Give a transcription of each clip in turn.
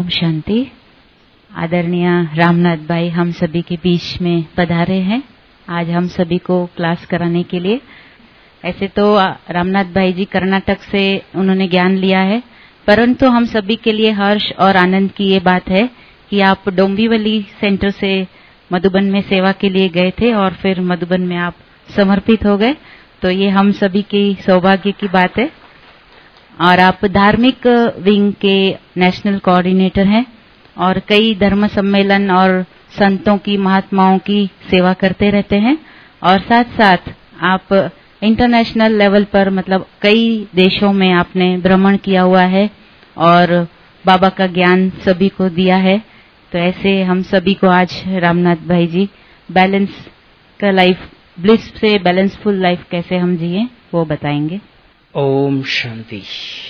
शांति। आदरणीय रामनाथ भाई हम सभी के बीच में पधारे हैं आज हम सभी को क्लास कराने के लिए। ऐसे तो रामनाथ भाई जी कर्नाटक से उन्होंने ज्ञान लिया है, परंतु हम सभी के लिए हर्ष और आनंद की ये बात है कि आप डोंबिवली सेंटर से मधुबन में सेवा के लिए गए थे और फिर मधुबन में आप समर्पित हो गए, तो ये हम सभी की सौभाग्य की बात है। और आप धार्मिक विंग के नेशनल कोऑर्डिनेटर हैं और कई धर्म सम्मेलन और संतों की महात्माओं की सेवा करते रहते हैं, और साथ साथ आप इंटरनेशनल लेवल पर मतलब कई देशों में आपने भ्रमण किया हुआ है और बाबा का ज्ञान सभी को दिया है। तो ऐसे हम सभी को आज रामनाथ भाई जी बैलेंस का लाइफ, ब्लिस से बैलेंसफुल लाइफ कैसे हम जिए वो बताएंगे। ओम शांति।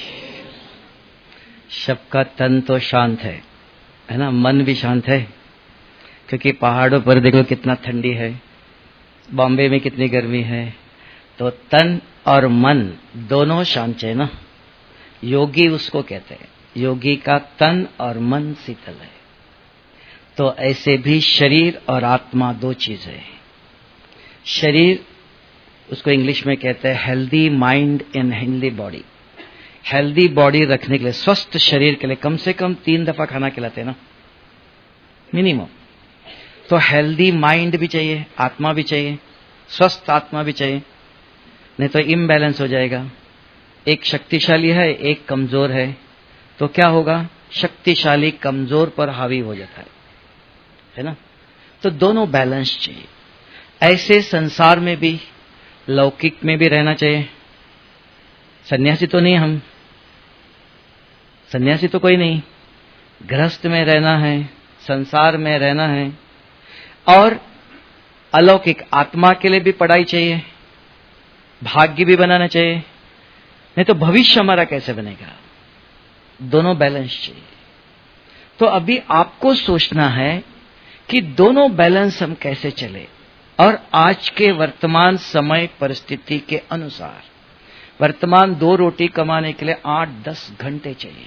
सबका तन तो शांत है ना, मन भी शांत है, क्योंकि पहाड़ों पर देखो कितना ठंडी है, बॉम्बे में कितनी गर्मी है, तो तन और मन दोनों शांत है ना। योगी उसको कहते हैं, योगी का तन और मन शीतल है। तो ऐसे भी शरीर और आत्मा दो चीजें हैं। शरीर उसको इंग्लिश में कहते हैं healthy mind in healthy body. Healthy body रखने के लिए, स्वस्थ शरीर के लिए कम से कम 3 दफा खाना खिलाते हैं ना, मिनिमम। तो हेल्दी माइंड भी चाहिए, आत्मा भी चाहिए, स्वस्थ आत्मा भी चाहिए, नहीं तो इम्बैलेंस हो जाएगा। एक शक्तिशाली है, एक कमजोर है, तो क्या होगा? शक्तिशाली कमजोर पर हावी हो जाता है ना। तो दोनों बैलेंस चाहिए। ऐसे संसार में भी, लौकिक में भी रहना चाहिए। सन्यासी तो नहीं, हम सन्यासी तो कोई नहीं, गृहस्थ में रहना है, संसार में रहना है। और अलौकिक आत्मा के लिए भी पढ़ाई चाहिए, भाग्य भी बनाना चाहिए, नहीं तो भविष्य हमारा कैसे बनेगा? दोनों बैलेंस चाहिए। तो अभी आपको सोचना है कि दोनों बैलेंस हम कैसे चले, और आज के वर्तमान समय परिस्थिति के अनुसार वर्तमान 2 रोटी कमाने के लिए 8-10 घंटे चाहिए।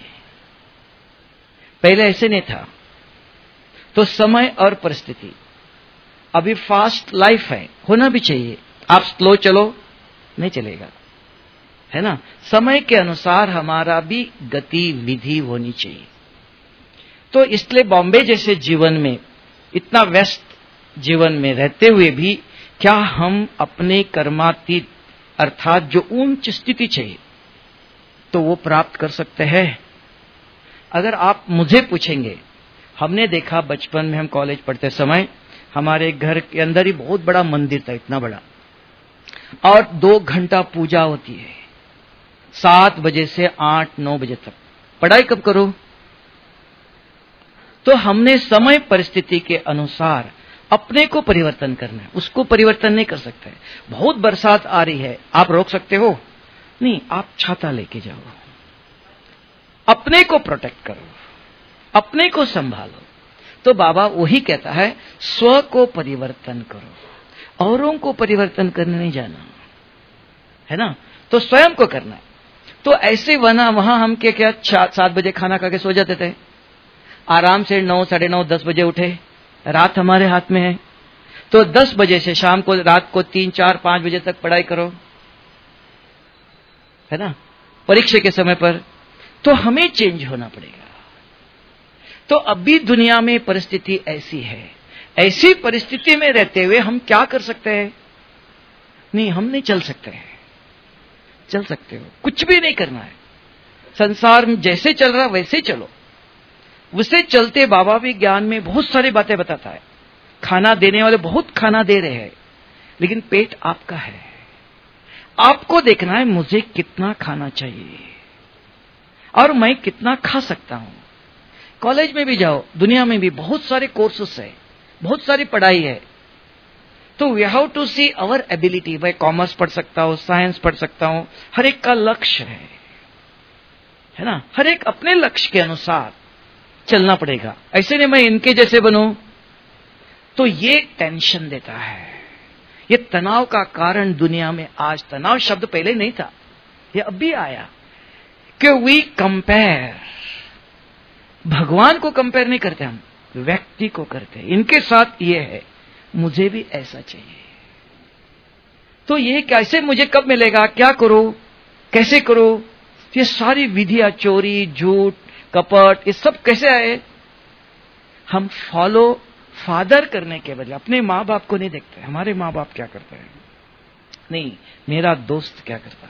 पहले ऐसे नहीं था। तो समय और परिस्थिति, अभी फास्ट लाइफ है, होना भी चाहिए। आप स्लो चलो नहीं चलेगा, है ना। समय के अनुसार हमारा भी गतिविधि होनी चाहिए। तो इसलिए बॉम्बे जैसे जीवन में, इतना व्यस्त जीवन में रहते हुए भी, क्या हम अपने कर्मातीत अर्थात जो उच्च स्थिति चाहिए तो वो प्राप्त कर सकते हैं? अगर आप मुझे पूछेंगे, हमने देखा बचपन में, हम कॉलेज पढ़ते समय हमारे घर के अंदर ही बहुत बड़ा मंदिर था, इतना बड़ा, और 2 घंटा पूजा होती है 7 बजे से 8-9 बजे तक। पढ़ाई कब करो? तो हमने समय परिस्थिति के अनुसार अपने को परिवर्तन करना है, उसको परिवर्तन नहीं कर सकते। बहुत बरसात आ रही है, आप रोक सकते हो? नहीं, आप छाता लेके जाओ, अपने को प्रोटेक्ट करो, अपने को संभालो। तो बाबा वही कहता है, स्व को परिवर्तन करो, औरों को परिवर्तन करने नहीं जाना, है ना। तो स्वयं को करना है। तो ऐसे वहां हम क्या 7 बजे खाना खा के सो जाते थे, आराम से 9, साढ़े 9, 10 बजे उठे। रात हमारे हाथ में है, तो 10 बजे से शाम को, रात को 3, 4, 5 बजे तक पढ़ाई करो, है ना, परीक्षा के समय पर। तो हमें चेंज होना पड़ेगा। तो अभी दुनिया में परिस्थिति ऐसी है, ऐसी परिस्थिति में रहते हुए हम क्या कर सकते हैं? नहीं, हम नहीं चल सकते हैं। चल सकते हो, कुछ भी नहीं करना है। संसार में जैसे चल रहा वैसे चलो। उससे चलते बाबा भी ज्ञान में बहुत सारी बातें बताता है। खाना देने वाले बहुत खाना दे रहे हैं, लेकिन पेट आपका है। आपको देखना है मुझे कितना खाना चाहिए और मैं कितना खा सकता हूं। कॉलेज में भी जाओ, दुनिया में भी बहुत सारे कोर्सेस है, बहुत सारी पढ़ाई है। तो we have to see our ability. मैं कॉमर्स पढ़ सकता हूं, साइंस पढ़ सकता हूं, हर एक का लक्ष्य है ना। हर एक अपने लक्ष्य के अनुसार चलना पड़ेगा। ऐसे नहीं मैं इनके जैसे बनूं, तो ये टेंशन देता है। ये तनाव का कारण दुनिया में आज, तनाव शब्द पहले नहीं था, ये अभी आया कि वी कंपेयर। भगवान को कंपेयर नहीं करते, हम व्यक्ति को करते हैं। इनके साथ ये है, मुझे भी ऐसा चाहिए। तो ये कैसे, मुझे कब मिलेगा, क्या करो, कैसे करो, ये सारी विधियां, चोरी, झूठ, कपट, ये सब कैसे आए? हम फॉलो फादर करने के बजाय अपने माँ बाप को नहीं देखते। हमारे माँ बाप क्या करते हैं, नहीं मेरा दोस्त क्या करता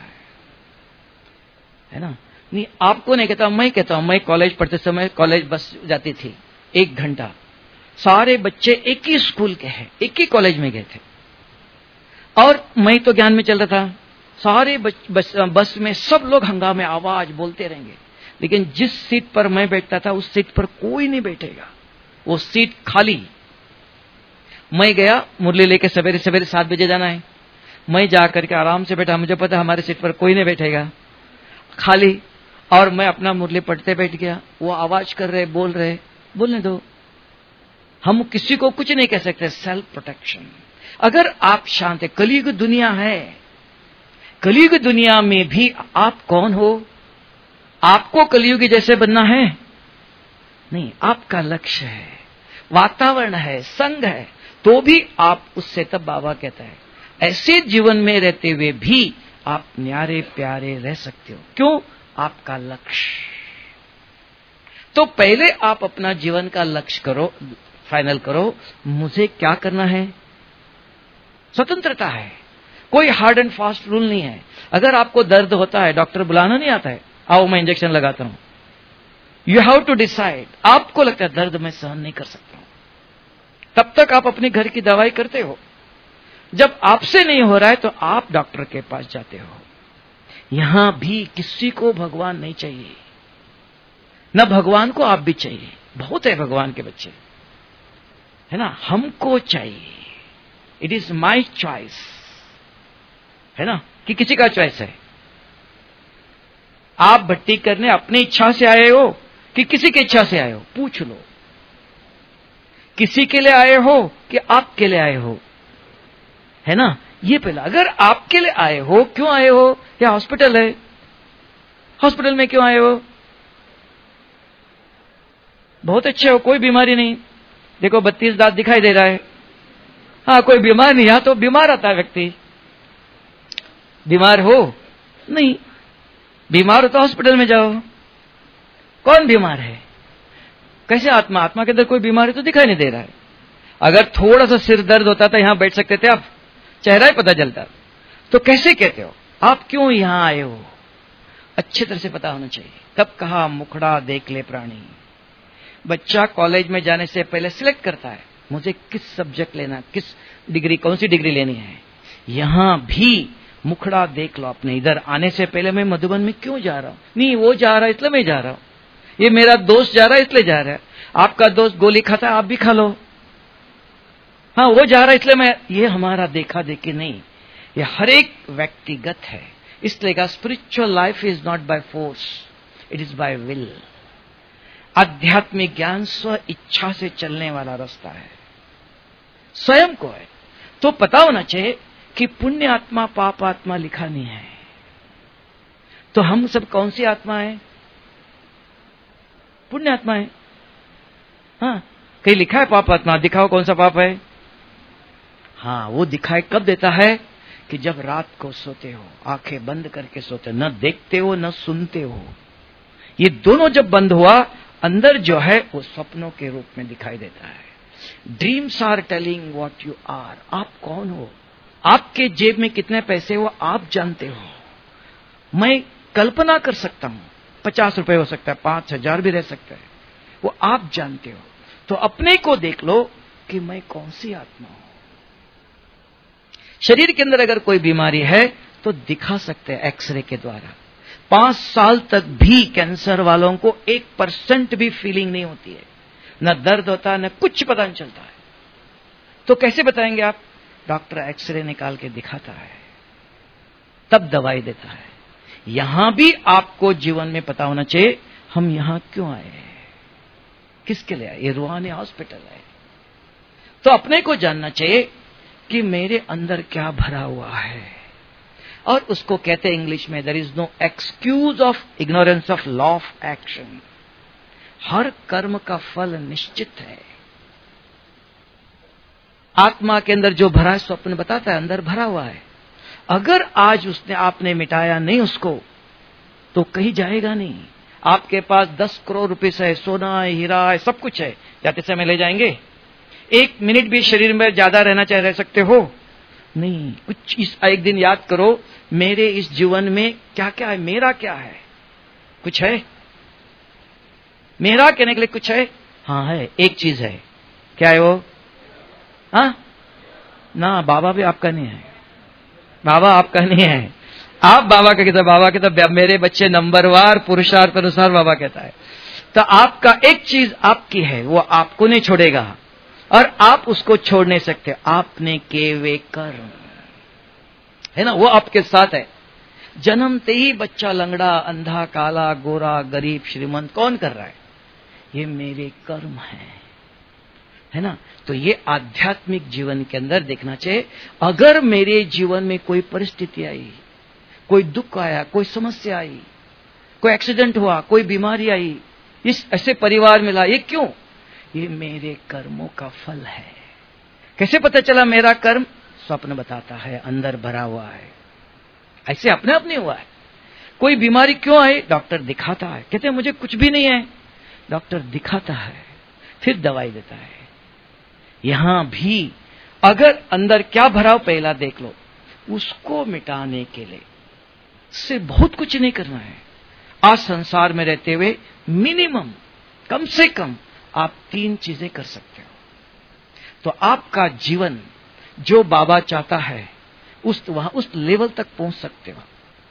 है ना? नहीं, आपको नहीं कहता, मैं कहता हूं। मैं कॉलेज पढ़ते समय कॉलेज बस जाती थी 1 घंटा, सारे बच्चे एक ही स्कूल के हैं, एक ही कॉलेज में गए थे, और मैं तो ज्ञान में चल रहा था। सारे बस में सब लोग हंगामे, आवाज, बोलते रहेंगे, लेकिन जिस सीट पर मैं बैठता था उस सीट पर कोई नहीं बैठेगा, वो सीट खाली। मैं गया, मुरली लेके, सवेरे सवेरे 7 बजे जाना है, मैं जाकर के आराम से बैठा, मुझे पता हमारे सीट पर कोई नहीं बैठेगा, खाली, और मैं अपना मुरली पढ़ते बैठ गया। वो आवाज कर रहे, बोल रहे, बोलने दो, हम किसी को कुछ नहीं कह सकते। Self protection. अगर आप शांत है, कलयुग दुनिया है, कलयुग दुनिया में भी आप कौन हो? आपको कलयुगी जैसे बनना है? नहीं, आपका लक्ष्य है, वातावरण है, संग है, तो भी आप उससे, तब बाबा कहता है ऐसे जीवन में रहते हुए भी आप न्यारे प्यारे रह सकते हो। क्यों? आपका लक्ष्य। तो पहले आप अपना जीवन का लक्ष्य करो, फाइनल करो, मुझे क्या करना है। स्वतंत्रता है, कोई हार्ड एंड फास्ट रूल नहीं है। अगर आपको दर्द होता है, डॉक्टर बुलाना नहीं आता है, आओ मैं इंजेक्शन लगाता हूं। You have to decide. आपको लगता है दर्द मैं सहन नहीं कर सकता हूं, तब तक आप अपने घर की दवाई करते हो। जब आपसे नहीं हो रहा है तो आप डॉक्टर के पास जाते हो। यहां भी किसी को भगवान नहीं चाहिए, न भगवान को आप भी चाहिए। बहुत है भगवान के बच्चे, है ना, हमको चाहिए। इट इज माई चॉइस, है ना, कि किसी का चॉइस है। आप भट्टी करने अपनी इच्छा से आए हो कि किसी की इच्छा से आए हो, पूछ लो। किसी के लिए आए हो कि आपके लिए आए हो, है ना, ये पहला। अगर आपके लिए आए हो, क्यों आए हो? या हॉस्पिटल है, हॉस्पिटल में क्यों आए हो? बहुत अच्छे हो, कोई बीमारी नहीं, देखो 32 दांत दिखाई दे रहा है, हाँ कोई बीमार नहीं। यहां तो बीमार आता है व्यक्ति, बीमार हो नहीं, बीमार हो तो हॉस्पिटल में जाओ। कौन बीमार है? कैसे आत्मा? आत्मा के अंदर कोई बीमारी तो दिखाई नहीं दे रहा है। अगर थोड़ा सा सिर दर्द होता था, यहां बैठ सकते थे आप, चेहरा ही पता चलता। तो कैसे कहते हो आप क्यों यहां आए हो? अच्छी तरह से पता होना चाहिए। तब कहा मुखड़ा देख ले प्राणी। बच्चा कॉलेज में जाने से पहले सिलेक्ट करता है, मुझे किस सब्जेक्ट लेना, किस डिग्री, कौन सी डिग्री लेनी है। यहां भी मुखड़ा देख लो अपने। इधर आने से पहले मैं मधुबन में क्यों जा रहा हूं? नहीं, वो जा रहा है इसलिए मैं जा रहा हूं, ये मेरा दोस्त जा रहा है इसलिए जा रहा है। आपका दोस्त गोली खाता है, आप भी खा लो। हाँ, वो जा रहा है इसलिए मैं, ये हमारा देखा देखी नहीं, ये हर एक व्यक्तिगत है। इसलिए का spiritual life is not by force, it is by will. आध्यात्मिक ज्ञान स्व इच्छा से चलने वाला रास्ता है, स्वयं को है। तो पता होना चाहिए कि पुण्य आत्मा पाप आत्मा लिखा नहीं है। तो हम सब कौन सी आत्मा है? पुण्य आत्मा है। हाँ, कहीं लिखा है पाप आत्मा? दिखाओ कौन सा पाप है। हाँ, वो दिखाई कब देता है? कि जब रात को सोते हो, आंखें बंद करके सोते हो, न देखते हो न सुनते हो। ये दोनों जब बंद हुआ, अंदर जो है वो स्वप्नों के रूप में दिखाई देता है। Dreams are telling what you are. आप कौन हो? आपके जेब में कितने पैसे हो आप जानते हो। मैं कल्पना कर सकता हूं, 50 रुपए हो सकता है, 5,000 भी रह सकता है, वो आप जानते हो। तो अपने को देख लो कि मैं कौन सी आत्मा हूं। शरीर के अंदर अगर कोई बीमारी है तो दिखा सकते हैं एक्सरे के द्वारा। 5 साल तक भी कैंसर वालों को 1% भी फीलिंग नहीं होती है, न दर्द होता, न कुछ पता नहीं चलता है। तो कैसे बताएंगे आप? डॉक्टर एक्सरे निकाल के दिखाता है, तब दवाई देता है। यहां भी आपको जीवन में पता होना चाहिए, हम यहां क्यों आए, किसके लिए आए। ये रूहानी हॉस्पिटल है। तो अपने को जानना चाहिए कि मेरे अंदर क्या भरा हुआ है। और उसको कहते हैं इंग्लिश में, there is no excuse of ignorance of law of action. हर कर्म का फल निश्चित है। आत्मा के अंदर जो भरा है, स्वप्न बताता है अंदर भरा हुआ है। अगर आज उसने आपने मिटाया नहीं उसको, तो कहीं जाएगा नहीं। आपके पास 10 करोड़ रुपए है, सोना है, हीरा है, सब कुछ है, जाते समय ले जाएंगे? 1 मिनट भी शरीर में ज्यादा रहना चाहे रह सकते हो? नहीं। कुछ इस एक दिन याद करो, मेरे इस जीवन में क्या क्या है, मेरा क्या है? कुछ है? मेरा कहने के लिए कुछ है? हाँ है, एक चीज है। क्या है वो? हाँ ना, बाबा भी आपका नहीं है। बाबा आपका नहीं है। आप बाबा का कहते, बाबा कहता मेरे बच्चे नंबरवार पुरुषार्थ अनुसार बाबा कहता है। तो आपका एक चीज आपकी है, वो आपको नहीं छोड़ेगा और आप उसको छोड़ नहीं सकते। आपने किए वे कर्म है ना, वो आपके साथ है। जन्मते ही बच्चा लंगड़ा, अंधा, काला, गोरा, गरीब, श्रीमंत कौन कर रहा है? ये मेरे कर्म है ना। तो ये आध्यात्मिक जीवन के अंदर देखना चाहिए। अगर मेरे जीवन में कोई परिस्थिति आई, कोई दुख आया, कोई समस्या आई, कोई एक्सीडेंट हुआ, कोई बीमारी आई, इस ऐसे परिवार मिला, ये क्यों? ये मेरे कर्मों का फल है। कैसे पता चला मेरा कर्म? स्वप्न बताता है, अंदर भरा हुआ है। ऐसे अपने आप नहीं हुआ है। कोई बीमारी क्यों आई? डॉक्टर दिखाता है। कहते हैं मुझे कुछ भी नहीं है, डॉक्टर दिखाता है, फिर दवाई देता है। यहां भी अगर अंदर क्या भरा हो पहला देख लो, उसको मिटाने के लिए से बहुत कुछ नहीं करना है। आज संसार में रहते हुए मिनिमम, कम से कम आप 3 चीजें कर सकते हो, तो आपका जीवन जो बाबा चाहता है उस लेवल तक पहुंच सकते हो।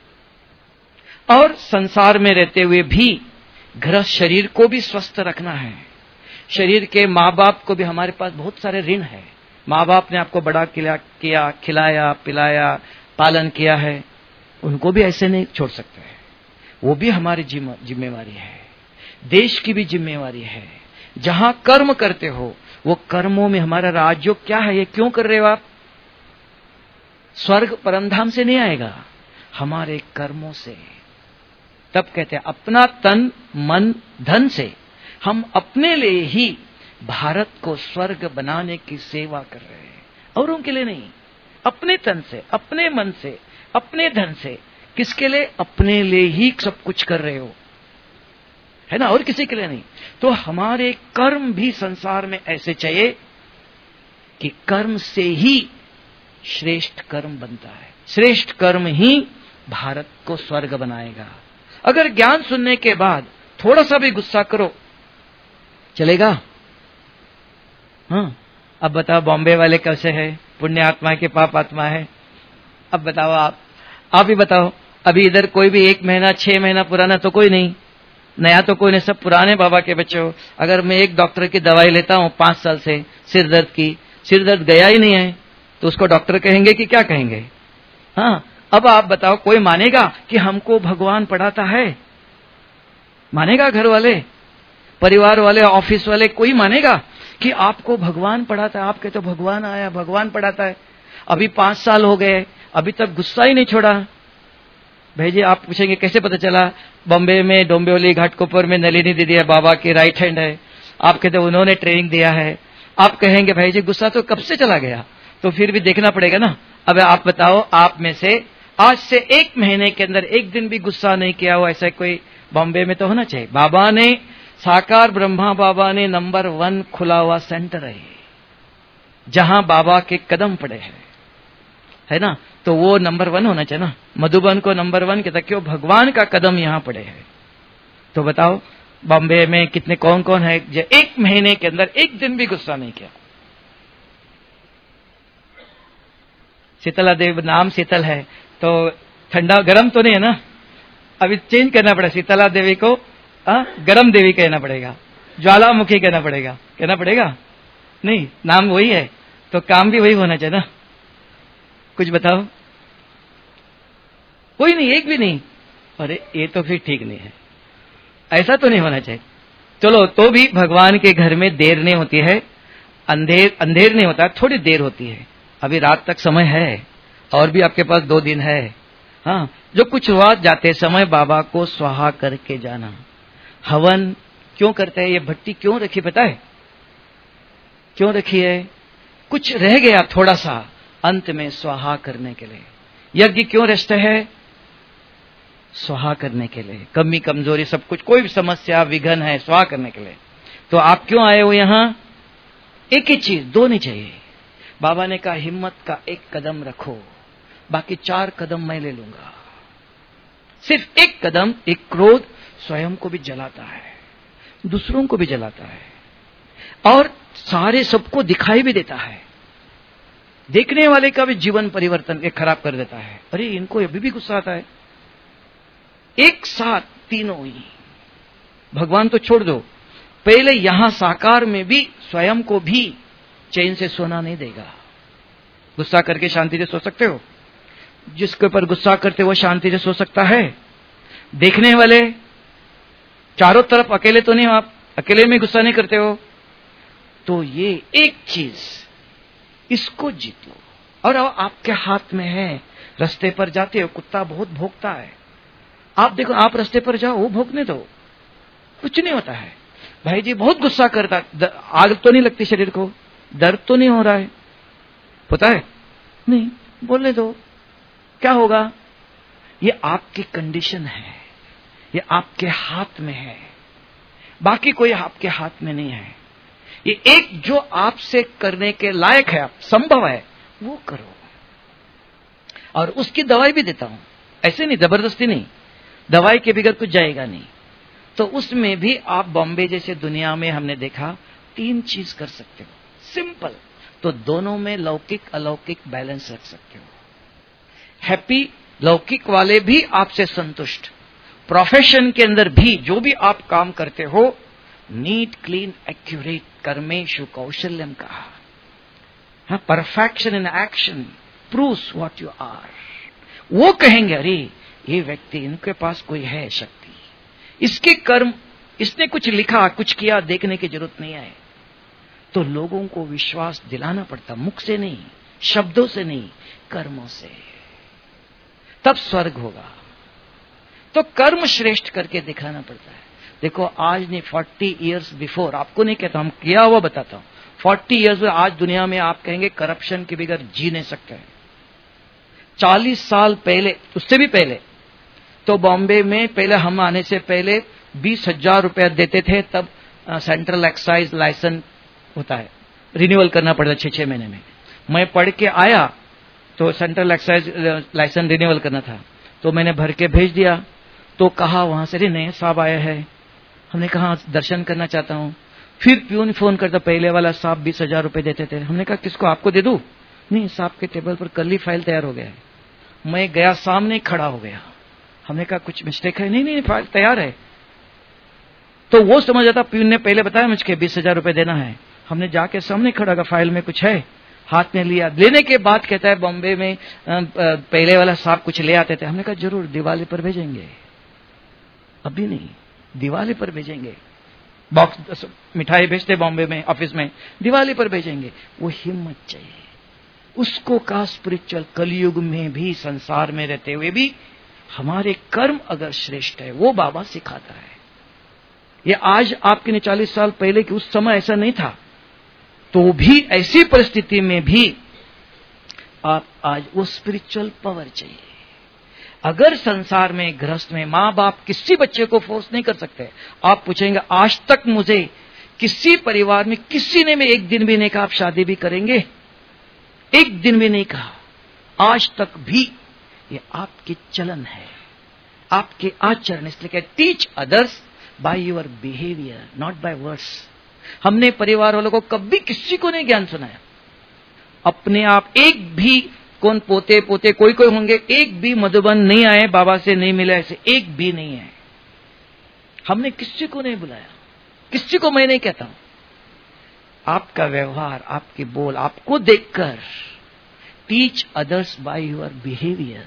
और संसार में रहते हुए भी गृह शरीर को भी स्वस्थ रखना है। शरीर के माँ बाप को भी, हमारे पास बहुत सारे ऋण है। माँ बाप ने आपको बड़ा किया, खिलाया, पिलाया, पालन किया है, उनको भी ऐसे नहीं छोड़ सकते हैं। वो भी हमारी जिम्मेवारी है। देश की भी जिम्मेवारी है। जहां कर्म करते हो वो कर्मों में हमारा राजयोग क्या है, ये क्यों कर रहे हो आप? स्वर्ग परमधाम से नहीं आएगा, हमारे कर्मों से। तब कहते हैं अपना तन मन धन से हम अपने लिए ही भारत को स्वर्ग बनाने की सेवा कर रहे हैं, औरों के लिए नहीं। अपने तन से, अपने मन से, अपने धन से। किसके लिए? अपने लिए ही सब कुछ कर रहे हो, है ना, और किसी के लिए नहीं। तो हमारे कर्म भी संसार में ऐसे चाहिए कि कर्म से ही श्रेष्ठ कर्म बनता है। श्रेष्ठ कर्म ही भारत को स्वर्ग बनाएगा। अगर ज्ञान सुनने के बाद थोड़ा सा भी गुस्सा करो, चलेगा? हाँ, अब बताओ बॉम्बे वाले कैसे है? पुण्य आत्मा के पाप आत्मा है? अब बताओ, आप ही बताओ। अभी इधर कोई भी 1 महीना 6 महीना पुराना तो कोई नहीं, नया तो कोई नहीं, सब पुराने बाबा के बच्चे हो। अगर मैं एक डॉक्टर की दवाई लेता हूं 5 साल से सिर दर्द की, सिर दर्द गया ही नहीं है, तो उसको डॉक्टर कहेंगे कि क्या कहेंगे? हाँ, अब आप बताओ, कोई मानेगा कि हमको भगवान पढ़ाता है? मानेगा? घर वाले, परिवार वाले, ऑफिस वाले, कोई मानेगा कि आपको भगवान पढ़ाता है? आपके तो भगवान आया, भगवान पढ़ाता है। अभी 5 साल हो गए, अभी तक गुस्सा ही नहीं छोड़ा। भाई जी, आप पूछेंगे कैसे पता चला? बॉम्बे में डोंबिवली घाटकोपर में नलिनी दीदी है, बाबा की राइट हैंड है। आप कहते उन्होंने ट्रेनिंग दिया है। आप कहेंगे भाई जी गुस्सा तो कब से चला गया, तो फिर भी देखना पड़ेगा ना। अब आप बताओ, आप में से आज से 1 महीने के अंदर एक दिन भी गुस्सा नहीं किया हो ऐसा कोई बॉम्बे में तो होना चाहिए। बाबा ने, साकार ब्रह्मा बाबा ने नंबर 1 खुला हुआ सेंटर है, जहां बाबा के कदम पड़े हैं, है ना। तो वो नंबर 1 होना चाहिए ना। मधुबन को नंबर 1 कहता, क्यों? भगवान का कदम यहां पड़े हैं। तो बताओ बॉम्बे में कितने कौन कौन है जो 1 महीने के अंदर एक दिन भी गुस्सा नहीं किया? शीतला देवी, नाम शीतल है तो ठंडा गरम तो नहीं है ना। अभी चेंज करना पड़ेगा, शीतला देवी को गरम देवी कहना पड़ेगा, ज्वालामुखी कहना पड़ेगा नहीं, नाम वही है तो काम भी वही होना चाहिए ना। कुछ बताओ। कोई नहीं, एक भी नहीं। अरे ये तो फिर ठीक नहीं है, ऐसा तो नहीं होना चाहिए। चलो, तो भी भगवान के घर में देर नहीं होती है, अंधेर नहीं होता, थोड़ी देर होती है। अभी रात तक समय है और भी आपके पास 2 दिन है। हाँ, जो कुछ हुआ जाते समय बाबा को स्वाहा करके जाना। हवन क्यों करते हैं? ये भट्टी क्यों रखी पता है? क्यों रखी है? कुछ रह गया थोड़ा सा, अंत में स्वाहा करने के लिए। यज्ञ क्यों रचते हैं? स्वाहा करने के लिए। कमी कमजोरी सब कुछ, कोई भी समस्या विघन है, स्वाहा करने के लिए। तो आप क्यों आए हो यहां? एक ही चीज, दो नहीं चाहिए। बाबा ने कहा हिम्मत का एक कदम रखो, बाकी 4 कदम मैं ले लूंगा। सिर्फ एक कदम, एक क्रोध स्वयं को भी जलाता है, दूसरों को भी जलाता है, और सारे सबको दिखाई भी देता है। देखने वाले का भी जीवन परिवर्तन खराब कर देता है। अरे इनको अभी भी गुस्सा आता है। एक साथ तीनों ही, भगवान तो छोड़ दो, पहले यहां साकार में भी स्वयं को भी चैन से सोना नहीं देगा। गुस्सा करके शांति से सो सकते हो? जिसके ऊपर गुस्सा करते वो शांति से सो सकता है? देखने वाले चारों तरफ अकेले तो नहीं हो, आप अकेले में गुस्सा नहीं करते हो। तो ये एक चीज, इसको जीत लो। और आपके हाथ में है। रास्ते पर जाते हो, कुत्ता बहुत भौंकता है, आप देखो, आप रास्ते पर जाओ, वो भौंकने दो, कुछ नहीं होता है। भाई जी बहुत गुस्सा करता, आग तो नहीं लगती शरीर को, दर्द तो नहीं हो रहा है, पता है? नहीं, बोलने दो, क्या होगा? ये आपकी कंडीशन है, ये आपके हाथ में है, बाकी कोई आपके हाथ में नहीं है। ये एक जो आपसे करने के लायक है, संभव है, वो करो। और उसकी दवाई भी देता हूं, ऐसे नहीं, जबरदस्ती नहीं, दवाई के बगैर कुछ जाएगा नहीं। तो उसमें भी आप बॉम्बे जैसे दुनिया में हमने देखा 3 चीज कर सकते हो, सिंपल। तो दोनों में लौकिक अलौकिक बैलेंस रख सकते हो। हैप्पी, लौकिक वाले भी आपसे संतुष्ट, प्रोफेशन के अंदर भी जो भी आप काम करते हो, नीट क्लीन एक्यूरेट कर्मेषु कौशल्यम कहा। Perfection in action proves what you are. वो कहेंगे अरे ये व्यक्ति, इनके पास कोई है शक्ति, इसके कर्म, इसने कुछ लिखा कुछ किया, देखने की जरूरत नहीं है। तो लोगों को विश्वास दिलाना पड़ता, मुख से नहीं, शब्दों से नहीं, कर्मों से, तब स्वर्ग होगा। तो कर्म श्रेष्ठ करके दिखाना पड़ता है। देखो आज नहीं, 40 इयर्स बिफोर, आपको नहीं कहता, हम किया हुआ बताता हूं। 40 इयर्स में आज दुनिया में आप कहेंगे करप्शन के बगैर जी नहीं सकते हैं। 40 साल पहले, उससे भी पहले तो बॉम्बे में, पहले हम आने से पहले 20,000 रुपया देते थे, तब सेंट्रल एक्साइज लाइसेंस होता है, रिन्यूअल करना पड़ता 6-6 महीने में। मैं पढ़ के आया तो सेंट्रल एक्साइज लाइसेंस रिन्यूअल करना था, तो मैंने भर के भेज दिया। तो कहा वहां से, नए साहब आया है। हमने कहा दर्शन करना चाहता हूं। फिर प्यून फोन करता, पहले वाला साहब 20,000 रुपए देते थे। हमने कहा किसको, आपको दे दूं? नहीं, साहब के टेबल पर कल ही फाइल तैयार हो गया है। मैं गया, सामने खड़ा हो गया। हमने कहा कुछ मिस्टेक है? नहीं, फाइल तैयार है। तो वो समझ आता, प्यून ने पहले बताया मुझे 20,000 रुपए देना है। हमने जाके सामने खड़ा का, फाइल में कुछ है, हाथ में लिया। लेने के बाद कहता है बॉम्बे में पहले वाला साहब कुछ ले आते थे। हमने कहा जरूर, दिवाली पर भेजेंगे, अभी नहीं, दिवाली पर भेजेंगे। बॉक्स मिठाई भेजते बॉम्बे में ऑफिस में, दिवाली पर भेजेंगे। वो हिम्मत चाहिए उसको का स्पिरिचुअल। कलयुग में भी, संसार में रहते हुए भी, हमारे कर्म अगर श्रेष्ठ है, वो बाबा सिखाता है। ये आज आपके 40 साल पहले की, उस समय ऐसा नहीं था। तो भी ऐसी परिस्थिति में भी आप आज, वो स्पिरिचुअल पावर चाहिए। अगर संसार में, गृहस्थ में, माँ बाप किसी बच्चे को फोर्स नहीं कर सकते। आप पूछेंगे आज तक मुझे किसी परिवार में किसी ने भी एक दिन भी नहीं कहा आप शादी भी करेंगे, एक दिन भी नहीं कहा, आज तक भी। ये आपकी चलन है, आपके आचरण। इसलिए कहते, teach others by your behaviour, not by words. हमने परिवार वालों को कभी किसी को नहीं ज्ञान सुनाया। अपने आप एक भी, कौन पोते पोते कोई कोई होंगे, एक भी मधुबन नहीं आए, बाबा से नहीं मिले, ऐसे एक भी नहीं है। हमने किसी को नहीं बुलाया, किसी को मैं नहीं कहता हूं। आपका व्यवहार, आपके बोल, आपको देखकर, teach others by your behaviour.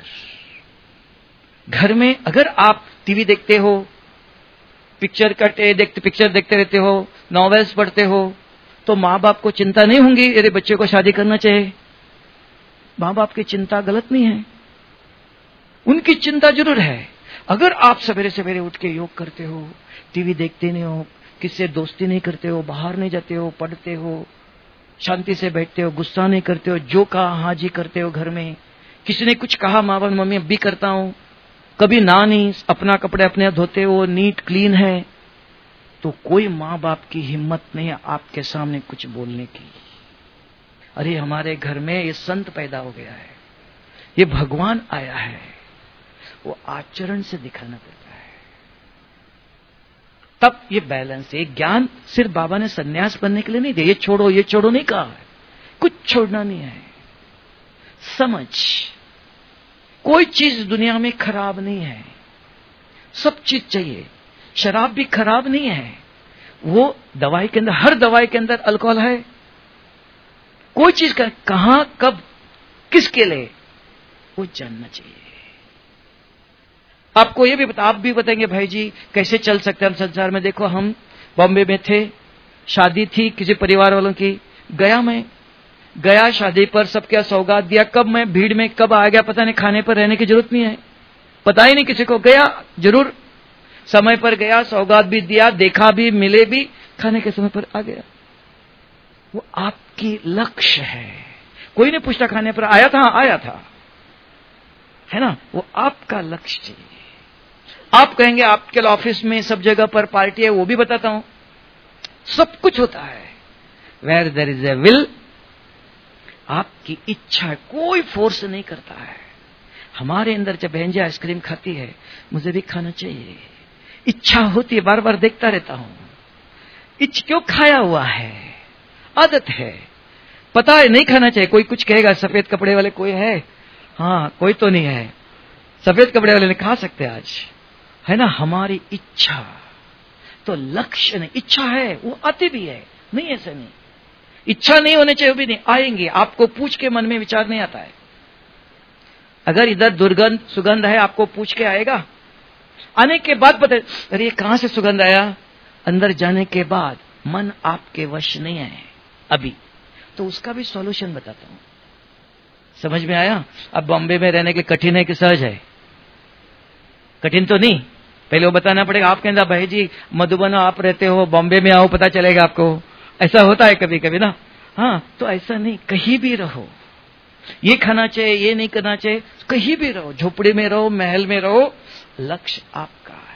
घर में अगर आप टीवी देखते हो, पिक्चर देखते रहते हो, नॉवेल्स पढ़ते हो, तो माँ बाप को चिंता नहीं होंगी मेरे बच्चे को शादी करना चाहिए। माँ बाप की चिंता गलत नहीं है, उनकी चिंता जरूर है। अगर आप सवेरे सवेरे उठ के योग करते हो, टीवी देखते नहीं हो, किसी से दोस्ती नहीं करते हो, बाहर नहीं जाते हो, पढ़ते हो, शांति से बैठते हो, गुस्सा नहीं करते हो, जो कहा हाँ जी करते हो। घर में किसी ने कुछ कहा, माँ बाप मम्मी अब भी करता हूं, कभी ना नहीं, अपना कपड़े अपने धोते हो, नीट क्लीन है, तो कोई माँ बाप की हिम्मत नहीं है आपके सामने कुछ बोलने की। अरे हमारे घर में ये संत पैदा हो गया है, ये भगवान आया है, वो आचरण से दिखाना पड़ता है, तब ये बैलेंस है। ज्ञान सिर्फ बाबा ने सन्यास बनने के लिए नहीं दिया, ये छोड़ो नहीं कहा है, कुछ छोड़ना नहीं है। समझ, कोई चीज दुनिया में खराब नहीं है, सब चीज चाहिए। शराब भी खराब नहीं है, वो दवाई के अंदर, हर दवाई के अंदर अल्कोहल है। कोई चीज का कहां कब किसके लिए वो जानना चाहिए। आपको ये भी आप भी बताएंगे भाई जी कैसे चल सकते हैं हम संसार में। देखो हम बॉम्बे में थे, शादी थी किसी परिवार वालों की, गया शादी पर, सबके सौगात दिया, कब मैं भीड़ में कब आ गया पता नहीं, खाने पर रहने की जरूरत नहीं है, पता ही नहीं किसी को, गया जरूर, समय पर गया, सौगात भी दिया, देखा भी, मिले भी, खाने के समय पर आ गया। वो आपकी लक्ष्य है, कोई नहीं पूछता खाने पर आया था, है ना, वो आपका लक्ष्य चाहिए। आप कहेंगे आपके ऑफिस में सब जगह पर पार्टी है, वो भी बताता हूं, सब कुछ होता है। Where there is a will, आपकी इच्छा है, कोई फोर्स नहीं करता है। हमारे अंदर जब बहन जी आइसक्रीम खाती है, मुझे भी खाना चाहिए, इच्छा होती है, बार बार देखता रहता हूं, क्यों खाया हुआ है, आदत है, पता है नहीं खाना चाहिए। कोई कुछ कहेगा, सफेद कपड़े वाले कोई है, हाँ कोई तो नहीं है, सफेद कपड़े वाले नहीं खा सकते आज, है ना। हमारी इच्छा तो लक्ष्य नहीं, इच्छा है वो आती भी है, नहीं ऐसा नहीं, इच्छा नहीं होने चाहिए, वो भी नहीं आएंगे, आपको पूछ के मन में विचार नहीं आता है। अगर इधर दुर्गंध सुगंध है, आपको पूछ के आएगा, आने के बाद पता अरे ये कहां से सुगंध आया, अंदर जाने के बाद मन आपके वश नहीं है अभी, तो उसका भी सॉल्यूशन बताता हूं। समझ में आया। अब बॉम्बे में रहने के लिए कठिन है कि सहज है? कठिन तो नहीं, पहले वो बताना पड़ेगा। आप कहते भाई जी मधुबन आप रहते हो, बॉम्बे में आओ पता चलेगा आपको, ऐसा होता है कभी कभी ना। हाँ तो ऐसा नहीं, कहीं भी रहो, ये खाना चाहिए ये नहीं करना चाहिए, कहीं भी रहो, झोपड़ी में रहो, महल में रहो, लक्ष्य आपका है।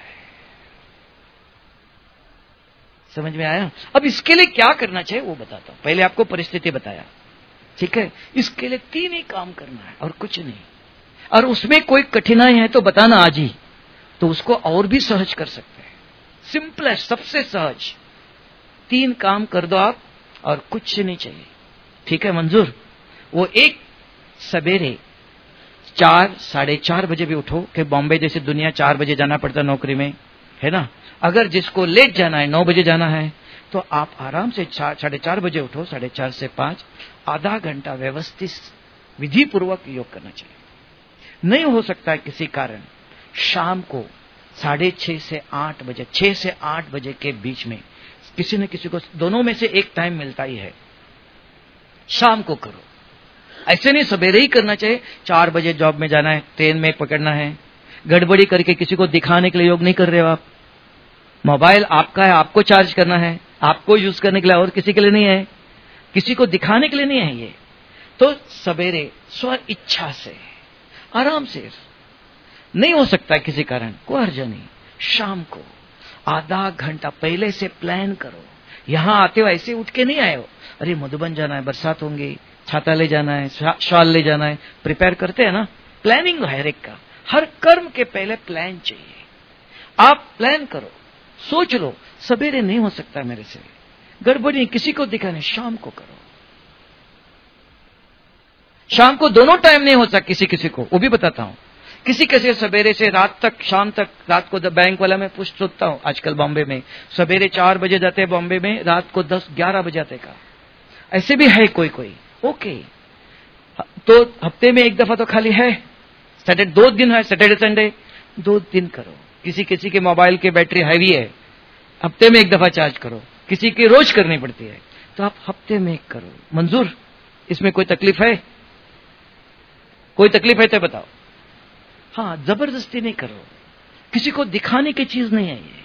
समझ में आया। अब इसके लिए क्या करना चाहिए वो बताता हूं। पहले आपको परिस्थिति बताया, ठीक है, इसके लिए 3 ही काम करना है और कुछ नहीं। और उसमें कोई कठिनाई है तो बताना आज ही, तो उसको और भी सहज कर सकते हैं। सिंपलेस्ट, सबसे सहज 3 काम कर दो आप और कुछ नहीं चाहिए, ठीक है, मंजूर। वो एक, सवेरे 4 साढ़े 4 बजे भी उठो, कि बॉम्बे जैसे दुनिया 4 बजे जाना पड़ता नौकरी में, है ना। अगर जिसको लेट जाना है 9 बजे जाना है, तो आप आराम से 4:30 बजे उठो, 4:30 से 5, आधा घंटा व्यवस्थित विधि पूर्वक योग करना चाहिए। नहीं हो सकता है किसी कारण, शाम को 6:30 से 8 बजे, 6 से 8 बजे के बीच में किसी न किसी को, दोनों में से एक टाइम मिलता ही है, शाम को करो। ऐसे नहीं सवेरे ही करना चाहिए, 4 बजे जॉब में जाना है, ट्रेन में पकड़ना है, गड़बड़ी करके किसी को दिखाने के लिए योग नहीं कर रहे हो आप। मोबाइल आपका है, आपको चार्ज करना है, आपको यूज करने के लिए, और किसी के लिए नहीं है, किसी को दिखाने के लिए नहीं है ये। तो सवेरे स्व इच्छा से आराम से, नहीं हो सकता है किसी कारण, कोई हर्ज नहीं, शाम को आधा घंटा पहले से प्लान करो। यहां आते हो ऐसे उठ के नहीं आए हो, अरे मधुबन जाना है, बरसात होंगी, छाता ले जाना है, शॉल ले जाना है, प्रिपेयर करते हैं ना, प्लानिंग है हर एक का। हर कर्म के पहले प्लान चाहिए। आप प्लान करो, सोच लो, सवेरे नहीं हो सकता मेरे से, गड़बड़ी किसी को दिखाने, शाम को करो। शाम को दोनों टाइम नहीं हो सकता किसी किसी को, वो भी बताता हूं। किसी किसी सवेरे से रात तक, शाम तक, रात को बैंक वाला मैं पूछ सोचता हूं, आजकल बॉम्बे में सवेरे 4 बजे जाते हैं बॉम्बे में, रात को 10-11 बजे आते का, ऐसे भी है कोई कोई। ओके, तो हफ्ते में 1 दफा तो खाली है, सैटरडे 2 दिन है, सैटरडे संडे 2 दिन करो। किसी किसी के मोबाइल की बैटरी हैवी है, हफ्ते में 1 दफा चार्ज करो, किसी की रोज करनी पड़ती है, तो आप हफ्ते में 1 करो। मंजूर? इसमें कोई तकलीफ है? कोई तकलीफ है तो बताओ। हाँ, जबरदस्ती नहीं करो, किसी को दिखाने की चीज नहीं है ये,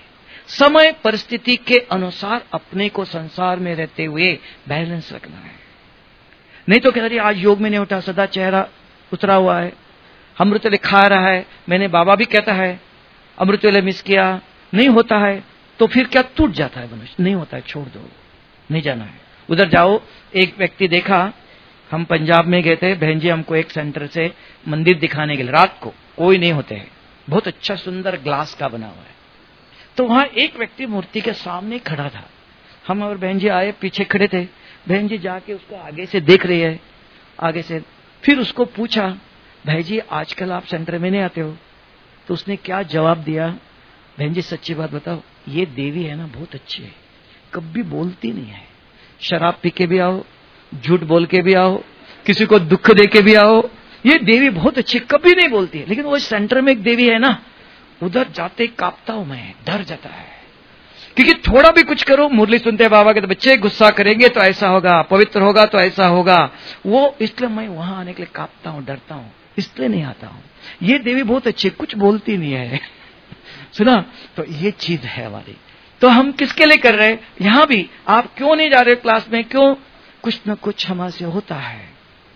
समय परिस्थिति के अनुसार अपने को संसार में रहते हुए बैलेंस रखना है। नहीं तो कह रही आज योग में नहीं उठा, सदा चेहरा उतरा हुआ है, अमृत वेले खा रहा है। मैंने बाबा भी कहता है अमृत वेले मिस किया, नहीं होता है तो फिर क्या टूट जाता है मनुष्य, नहीं होता है, छोड़ दो, नहीं जाना है। उधर जाओ। एक व्यक्ति देखा, हम पंजाब में गए थे, बहन जी हमको एक सेंटर से मंदिर दिखाने के लिए, रात को कोई नहीं होते हैं, बहुत अच्छा सुंदर ग्लास का बना हुआ है। तो वहां एक व्यक्ति मूर्ति के सामने खड़ा था। हम और बहन जी आए, पीछे खड़े थे। बहन जी जाके उसको आगे से देख रही है, आगे से। फिर उसको पूछा, भाई जी आजकल आप सेंटर में नहीं आते हो? तो उसने क्या जवाब दिया, बहन जी सच्ची बात बताओ, ये देवी है ना बहुत अच्छी है, कभी बोलती नहीं है, शराब पी के भी आओ, झूठ बोल के भी आओ, किसी को दुख दे के भी आओ, ये देवी बहुत अच्छी, कभी नहीं बोलती है। लेकिन वो सेंटर में एक देवी है ना, उधर जाते कांपता हूं मैं, डर जाता है, क्योंकि थोड़ा भी कुछ करो, मुरली सुनते बाबा के तो बच्चे गुस्सा करेंगे तो ऐसा होगा, पवित्र होगा तो ऐसा होगा, वो इसलिए मैं वहां आने के लिए कांपता हूं, डरता हूं, इसलिए नहीं आता हूं। ये देवी बहुत अच्छी, कुछ बोलती नहीं है सुना। तो ये चीज है हमारी। तो हम किसके लिए कर रहे हैं? यहां भी आप क्यों नहीं जा रहे क्लास में? क्यों? कुछ न कुछ हमारे से होता है,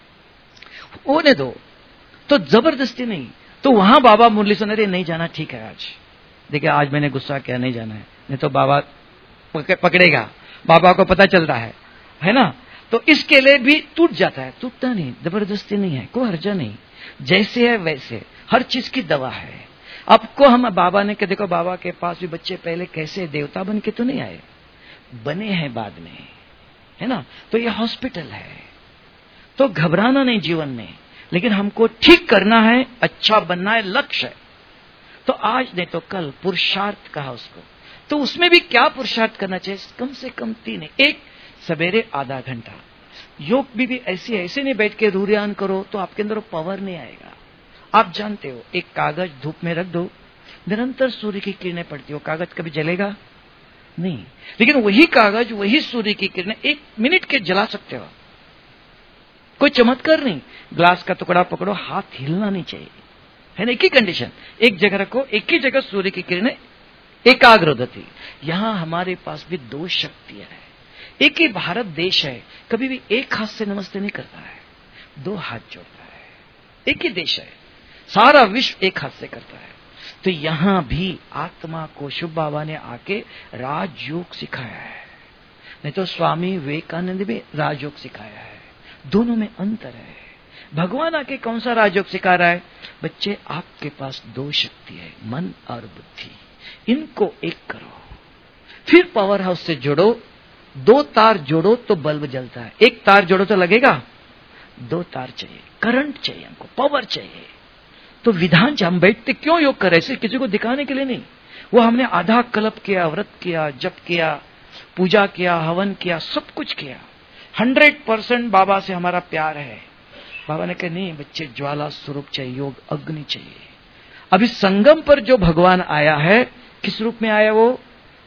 होने दो, तो जबरदस्ती नहीं। तो वहां बाबा मुरली सुन रहे, नहीं जाना, ठीक है आज देखिए आज मैंने गुस्सा किया, नहीं जाना है, नहीं तो बाबा पकड़ेगा, बाबा को पता चलता है ना। तो इसके लिए भी टूट जाता है, टूटता नहीं, जबरदस्ती नहीं है, कोई हर्जा नहीं, जैसे है वैसे, हर चीज की दवा है। आपको हम बाबा ने कहा, देखो बाबा के पास भी बच्चे पहले कैसे देवता बन के तो नहीं आए, बने हैं बाद में, है ना। तो ये हॉस्पिटल है, तो घबराना नहीं जीवन में, लेकिन हमको ठीक करना है, अच्छा बनना है, लक्ष्य है। तो आज नहीं तो कल पुरुषार्थ कहा उसको, तो उसमें भी क्या पुरुषार्थ करना चाहिए? कम से कम 3, एक सवेरे आधा घंटा योग भी ऐसे नहीं बैठ के रूरियान करो तो आपके अंदर पावर नहीं आएगा। आप जानते हो, एक कागज धूप में रख दो, निरंतर सूर्य की किरणें पड़ती हो, कागज कभी जलेगा नहीं, लेकिन वही कागज, वही सूर्य की किरणें 1 मिनट के जला सकते हो। कोई चमत्कार नहीं, ग्लास का टुकड़ा पकड़ो, हाथ हिलना नहीं चाहिए, है ना। एक ही कंडीशन, एक जगह रखो, एक ही जगह सूर्य की किरणें एकाग्र होती। यहां हमारे पास भी 2 शक्तियां हैं। एक ही भारत देश है, कभी भी एक हाथ से नमस्ते नहीं करता है, 2 हाथ जोड़ता है। एक ही देश है, सारा विश्व एक हाथ से करता है। तो यहां भी आत्मा को शुभ बाबा ने आके राजयोग सिखाया है, नहीं तो स्वामी विवेकानंद भी राजयोग सिखाया है। दोनों में अंतर है। भगवान आके कौन सा राजयोग सिखा रहा है? बच्चे आपके पास 2 शक्ति है, मन और बुद्धि, इनको एक करो, फिर पावर हाउस से जोड़ो। 2 तार जोड़ो तो बल्ब जलता है, 1 तार जोड़ो तो लगेगा, 2 तार चाहिए, करंट चाहिए, हमको पावर चाहिए। तो विधान हम बैठते क्यों योग कर रहे? सिर्फ किसी को दिखाने के लिए नहीं, वो हमने आधा कल्प किया, व्रत किया, जप किया, पूजा किया, हवन किया, सब कुछ किया। 100% बाबा से हमारा प्यार है। बाबा ने कहा नहीं बच्चे, ज्वाला स्वरूप चाहिए, योग अग्नि चाहिए। अभी संगम पर जो भगवान आया है, किस रूप में आया? वो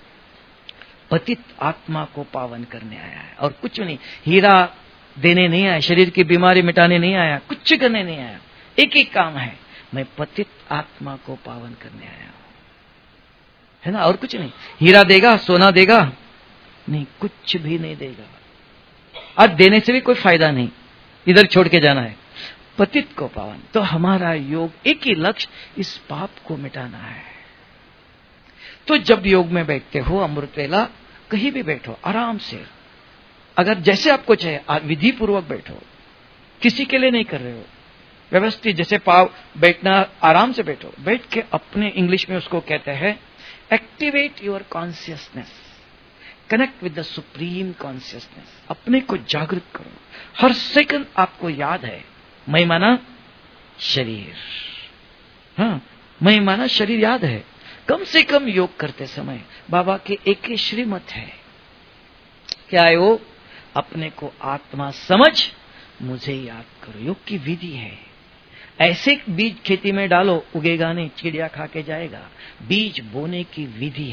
पतित आत्मा को पावन करने आया है, और कुछ नहीं। हीरा देने नहीं आया, शरीर की बीमारी मिटाने नहीं आया, कुछ करने नहीं आया। एक ही काम है, मैं पतित आत्मा को पावन करने आया हूं, है ना, और कुछ नहीं। हीरा देगा, सोना देगा नहीं, कुछ भी नहीं देगा, और देने से भी कोई फायदा नहीं, इधर छोड़ के जाना है, पतित को पावन। तो हमारा योग एक ही लक्ष्य, इस पाप को मिटाना है। तो जब योग में बैठते हो, अमृत वेला, कहीं भी बैठो आराम से, अगर जैसे आपको चाहिए विधि पूर्वक बैठो, किसी के लिए नहीं कर रहे हो, व्यवस्थित जैसे पाव बैठना, आराम से बैठो। बैठ के अपने, इंग्लिश में उसको कहते हैं activate your consciousness, connect with the supreme consciousness. अपने को जागृत करो, हर सेकंड आपको याद है मैं माना शरीर, हाँ मैं माना शरीर याद है। कम से कम योग करते समय बाबा के एक ही श्रीमत है, क्या है वो? अपने को आत्मा समझ, मुझे याद करो। योग की विधि है। ऐसे बीज खेती में डालो, उगेगा नहीं, चिड़िया खा के जाएगा। बीज बोने की विधि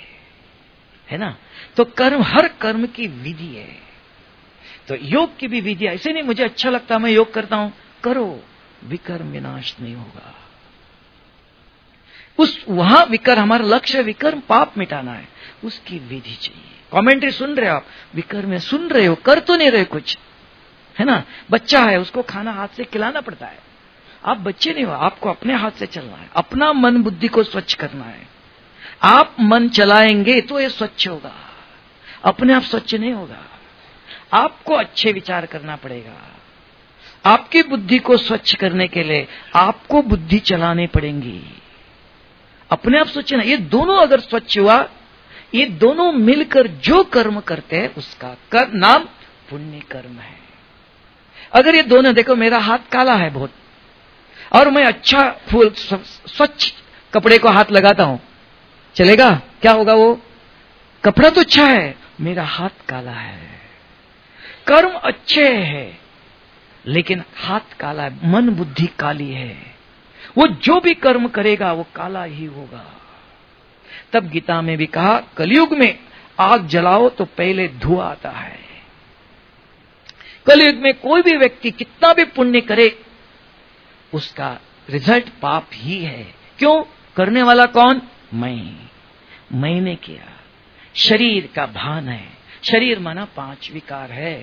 है ना। तो कर्म, हर कर्म की विधि है। तो योग की भी विधि, ऐसे नहीं मुझे अच्छा लगता मैं योग करता हूं, करो, विकर्म विनाश नहीं होगा। वहां विकर्म, हमारा लक्ष्य विकर्म पाप मिटाना है, उसकी विधि चाहिए। कमेंट्री सुन रहे हो आप, विकर्म में सुन रहे हो, कर तो नहीं रहे कुछ, है ना। बच्चा है, उसको खाना हाथ से खिलाना पड़ता है। आप बच्चे नहीं हो, आपको अपने हाथ से चलना है, अपना मन बुद्धि को स्वच्छ करना है। आप मन चलाएंगे तो ये स्वच्छ होगा, अपने आप स्वच्छ नहीं होगा। आपको अच्छे विचार करना पड़ेगा। आपकी बुद्धि को स्वच्छ करने के लिए आपको बुद्धि चलानी पड़ेगी, अपने आप स्वच्छ ना। ये दोनों अगर स्वच्छ हुआ, ये दोनों मिलकर जो कर्म करते हैं उसका कर्म नाम पुण्य कर्म है। अगर ये दोनों, देखो मेरा हाथ काला है बहुत, और मैं अच्छा फूल स्वच्छ कपड़े को हाथ लगाता हूं, चलेगा? क्या होगा? वो कपड़ा तो अच्छा है, मेरा हाथ काला है। कर्म अच्छे हैं लेकिन हाथ काला है, मन बुद्धि काली है। वो जो भी कर्म करेगा वो काला ही होगा। तब गीता में भी कहा, कलयुग में आग जलाओ तो पहले धुआं आता है। कलयुग में कोई भी व्यक्ति कितना भी पुण्य करे, उसका रिजल्ट पाप ही है। क्यों? करने वाला कौन? मैंने किया। शरीर का भान है, शरीर माना 5 विकार है।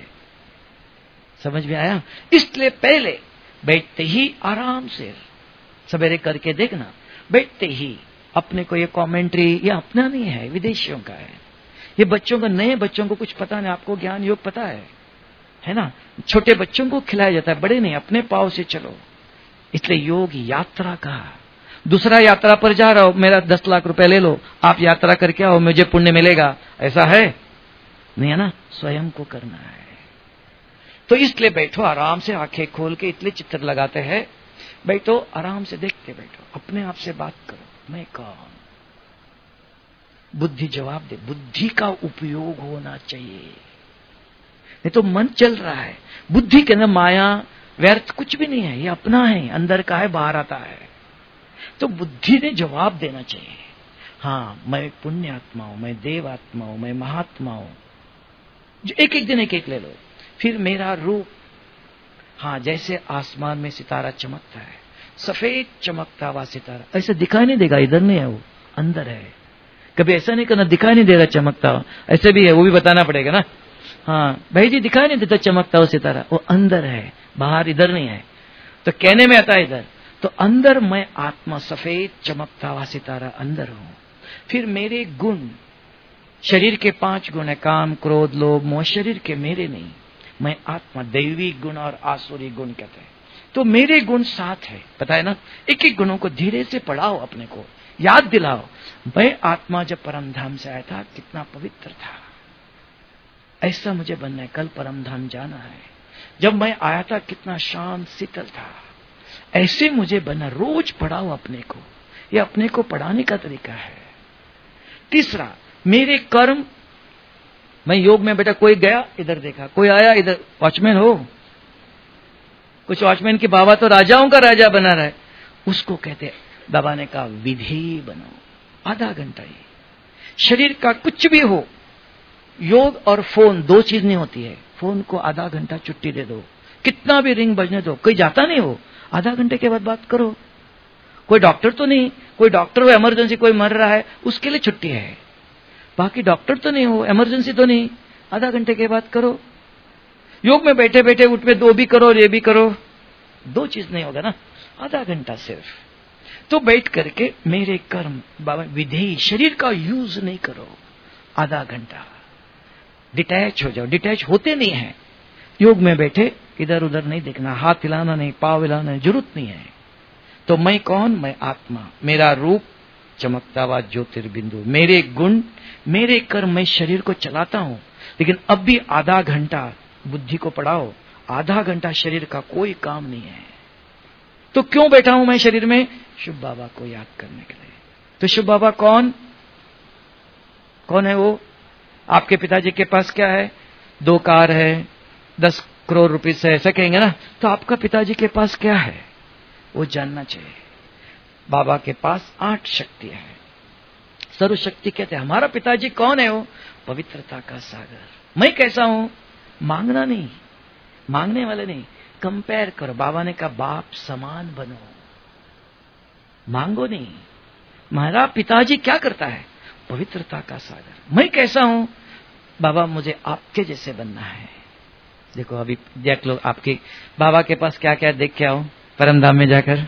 समझ में आया? इसलिए पहले बैठते ही आराम से सवेरे करके देखना, बैठते ही अपने को ये कमेंट्री, ये अपना नहीं है, विदेशियों का है। ये बच्चों को, नए बच्चों को कुछ पता नहीं, आपको ज्ञान योग पता है ना। छोटे बच्चों को खिलाया जाता है, बड़े नहीं, अपने पाँव से चलो। इसलिए योग यात्रा का। दूसरा यात्रा पर जा रहा हो, मेरा 10 लाख रुपए ले लो, आप यात्रा करके आओ, मुझे पुण्य मिलेगा, ऐसा है नहीं, है ना। स्वयं को करना है। तो इसलिए बैठो आराम से, आंखें खोल के, इसलिए चित्र लगाते हैं। बैठो आराम से, देखते बैठो, अपने आप से बात करो, मैं कौन? बुद्धि जवाब दे। बुद्धि का उपयोग होना चाहिए, नहीं तो मन चल रहा है। बुद्धि के अंदर माया व्यर्थ कुछ भी नहीं है, ये अपना है, अंदर का है, बाहर आता है। तो बुद्धि ने जवाब देना चाहिए, हाँ मैं पुण्य आत्मा हूं, मैं देव आत्मा हूं, मैं महात्मा हूं। एक एक दिन एक एक ले लो। फिर मेरा रूप, हाँ जैसे आसमान में सितारा चमकता है, सफेद चमकता हुआ सितारा, ऐसे दिखाई नहीं देगा, इधर नहीं है, वो अंदर है। कभी ऐसा नहीं करना दिखाई नहीं देगा चमकता हुआ, ऐसे भी है, वो भी बताना पड़ेगा ना। हाँ भाई जी, दिखाई नहीं देता चमकता हुआ सितारा, वो अंदर है, बाहर इधर नहीं है। तो कहने में आता है इधर, तो अंदर मैं आत्मा, सफेद चमकता हुआ सितारा अंदर हूं। फिर मेरे गुण, शरीर के 5 गुण है, काम क्रोध लोभ मोह, शरीर के मेरे नहीं, मैं आत्मा, दैवी गुण और आसुरी गुण कहते हैं। तो मेरे गुण 7 है, पता है ना। एक एक गुणों को धीरे से पढ़ाओ, अपने को याद दिलाओ। मैं आत्मा जब परम धाम से आया था कितना पवित्र था, ऐसा मुझे बनना है, कल परम धाम जाना है। जब मैं आया था कितना शांत शीतल था, ऐसे मुझे बनना। रोज पढ़ाओ अपने को, ये अपने को पढ़ाने का तरीका है। तीसरा, मेरे कर्म, मैं योग में बेटा, कोई गया इधर देखा, कोई आया इधर, वॉचमैन हो, कुछ वॉचमैन की बाबा तो राजाओं का राजा बना रहा है, उसको कहते, बाबा ने कहा विधि बनाओ, आधा घंटा ही। शरीर का कुछ भी हो, योग और फोन 2 चीज नहीं होती है। फोन को आधा घंटा छुट्टी दे दो, कितना भी रिंग बजने दो, कोई जाता नहीं हो, आधा घंटे के बाद बात करो। कोई डॉक्टर तो नहीं, कोई डॉक्टर हो इमरजेंसी, कोई मर रहा है, उसके लिए छुट्टी है। बाकी डॉक्टर तो नहीं हो, इमरजेंसी तो नहीं, आधा घंटे के बाद करो। योग में बैठे बैठे उठ में 2 भी करो और ये भी करो, 2 चीज नहीं होगा ना, आधा घंटा सिर्फ। तो बैठ करके मेरे कर्म, बाबा विधेय, शरीर का यूज नहीं करो, आधा घंटा डिटैच हो जाओ। डिटैच होते नहीं है, योग में बैठे इधर उधर नहीं देखना, हाथ हिलाना नहीं, पाँव हिलाना नहीं, जरूरत नहीं है। तो मैं कौन? मैं आत्मा, मेरा रूप चमकता हुआ ज्योतिर्बिंदु, मेरे गुण, मेरे कर्म, मैं शरीर को चलाता हूं। लेकिन अब भी आधा घंटा बुद्धि को पढ़ाओ, आधा घंटा शरीर का कोई काम नहीं है। तो क्यों बैठा हूं मैं शरीर में? शिव बाबा को याद करने के लिए। तो शिव बाबा कौन है? वो आपके पिताजी के पास क्या है? 2 कार है, 10 करोड़ रुपीस है, ऐसा कहेंगे ना। तो आपका पिताजी के पास क्या है वो जानना चाहिए। बाबा के पास 8 शक्तियां हैं, सर्वशक्ति कहते हैं। हमारा पिताजी कौन है? वो पवित्रता का सागर। मैं कैसा हूं? मांगना नहीं, मांगने वाले नहीं, कंपेयर करो। बाबा ने कहा बाप समान बनो, मांगो नहीं। मेरा पिताजी क्या करता है? पवित्रता का सागर। मैं कैसा हूं? बाबा मुझे आपके जैसे बनना है। देखो अभी देख लो, आपके बाबा के पास क्या क्या देख के आओ परम धाम में जाकर।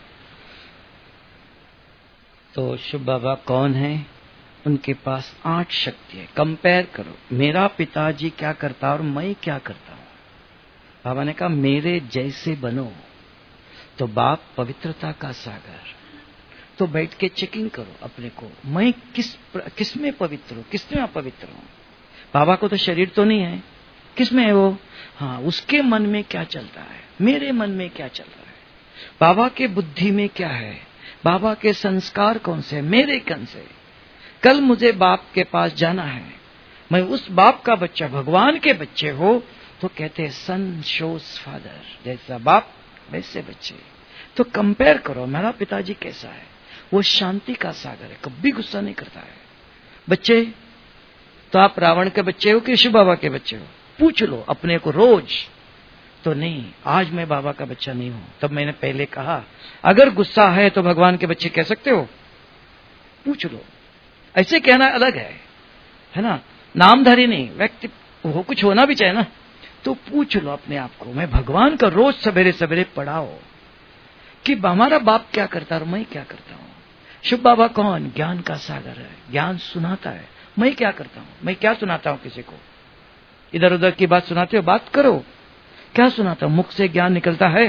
तो शुभ बाबा कौन है? उनके पास 8 शक्ति है। कंपेयर करो, मेरा पिताजी क्या करता और मैं क्या करता हूं। बाबा ने कहा मेरे जैसे बनो। तो बाप पवित्रता का सागर। तो बैठ के चेकिंग करो अपने को, मैं किस में पवित्र हूं, किस में अपवित्र हूं। बाबा को तो शरीर तो नहीं है, किस में है वो? हाँ, उसके मन में क्या चलता है, मेरे मन में क्या चल रहा है, बाबा के बुद्धि में क्या है, बाबा के संस्कार कौन से, मेरे कौन से। कल मुझे बाप के पास जाना है, मैं उस बाप का बच्चा, भगवान के बच्चे हो, तो कहते हैं सन शोज फादर, जैसा बाप वैसे बच्चे। तो कंपेयर करो, मेरा पिताजी कैसा है। वो शांति का सागर है, कभी गुस्सा नहीं करता है। बच्चे तो आप रावण के बच्चे हो कि शिव बाबा के बच्चे हो? पूछ लो अपने को रोज। तो नहीं, आज मैं बाबा का बच्चा नहीं हूं। तब मैंने पहले कहा अगर गुस्सा है तो भगवान के बच्चे कह सकते हो? पूछ लो। ऐसे कहना अलग है ना, नामधारी नहीं, व्यक्ति हो, कुछ होना भी चाहिए ना। तो पूछ लो अपने आप को, मैं भगवान का रोज सवेरे सवेरे पढ़ाओ कि हमारा बाप क्या करता है और मैं क्या करता हूं। शिव बाबा कौन? ज्ञान का सागर है, ज्ञान सुनाता है। मैं क्या करता हूं, मैं क्या सुनाता हूं किसी को? इधर उधर की बात सुनाते हो, बात करो, क्या सुनाता हूं? मुख से ज्ञान निकलता है।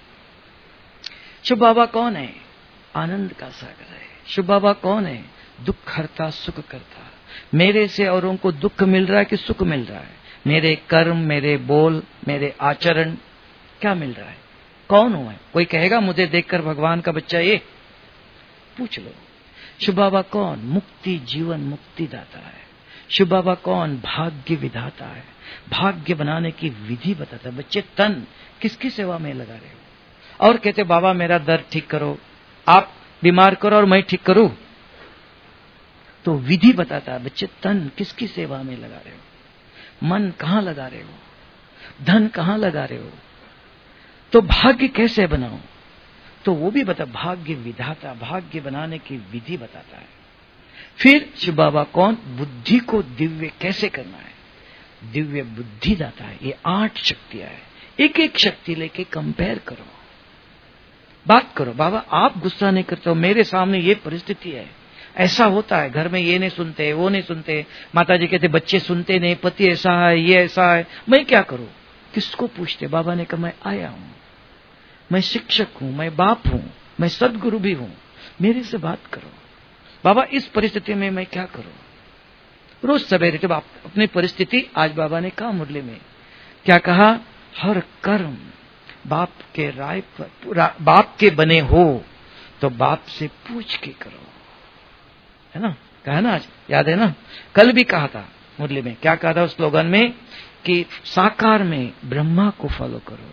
शिव बाबा कौन है? आनंद का सागर है। शिव बाबा कौन है? दुख हरता सुख करता। मेरे से औरों को दुख मिल रहा है कि सुख मिल रहा है? मेरे कर्म, मेरे बोल, मेरे आचरण, क्या मिल रहा है? कौन हूं मैं? कोई कहेगा मुझे देखकर भगवान का बच्चा ये? पूछ लो। शिव बाबा कौन? मुक्ति, जीवन मुक्ति दाता है। शिव बाबा कौन? भाग्य विधाता है, भाग्य बनाने की विधि बताता है। बच्चे तन किसकी सेवा में लगा रहे हो? और कहते बाबा मेरा दर्द ठीक करो, आप बीमार करो और मैं ठीक करूं। तो विधि बताता है। बच्चे तन किसकी सेवा में लगा रहे हो? मन कहां लगा रहे हो? धन कहां लगा रहे हो? तो भाग्य कैसे बनाओ? तो वो भी बता, भाग्य विधाता, भाग्य बनाने की विधि बताता है। फिर शिव बाबा कौन? बुद्धि को दिव्य कैसे करना है, दिव्य बुद्धि दाता है। ये 8 शक्तियां है। एक एक शक्ति लेके कंपेयर करो, बात करो। बाबा आप गुस्सा नहीं करते हो, मेरे सामने ये परिस्थिति है, ऐसा होता है, घर में ये नहीं सुनते, वो नहीं सुनते, माताजी कहते बच्चे सुनते नहीं, पति ऐसा है, ये ऐसा है, मैं क्या करूं? किसको पूछते? बाबा ने कहा मैं आया हूं, मैं शिक्षक हूं, मैं बाप हूं, मैं सदगुरु भी हूं, मेरे से बात करो। बाबा इस परिस्थिति में मैं क्या करूं? रोज सवेरे जब आप अपनी परिस्थिति, आज बाबा ने कहा मुरली में क्या कहा? हर कर्म बाप के राय पर, बाप के बने हो तो बाप से पूछ के करो, है ना? कहा ना आज, याद है ना? कल भी कहा था मुरली में, क्या कहा था उस स्लोगन में कि साकार में ब्रह्मा को फॉलो करो,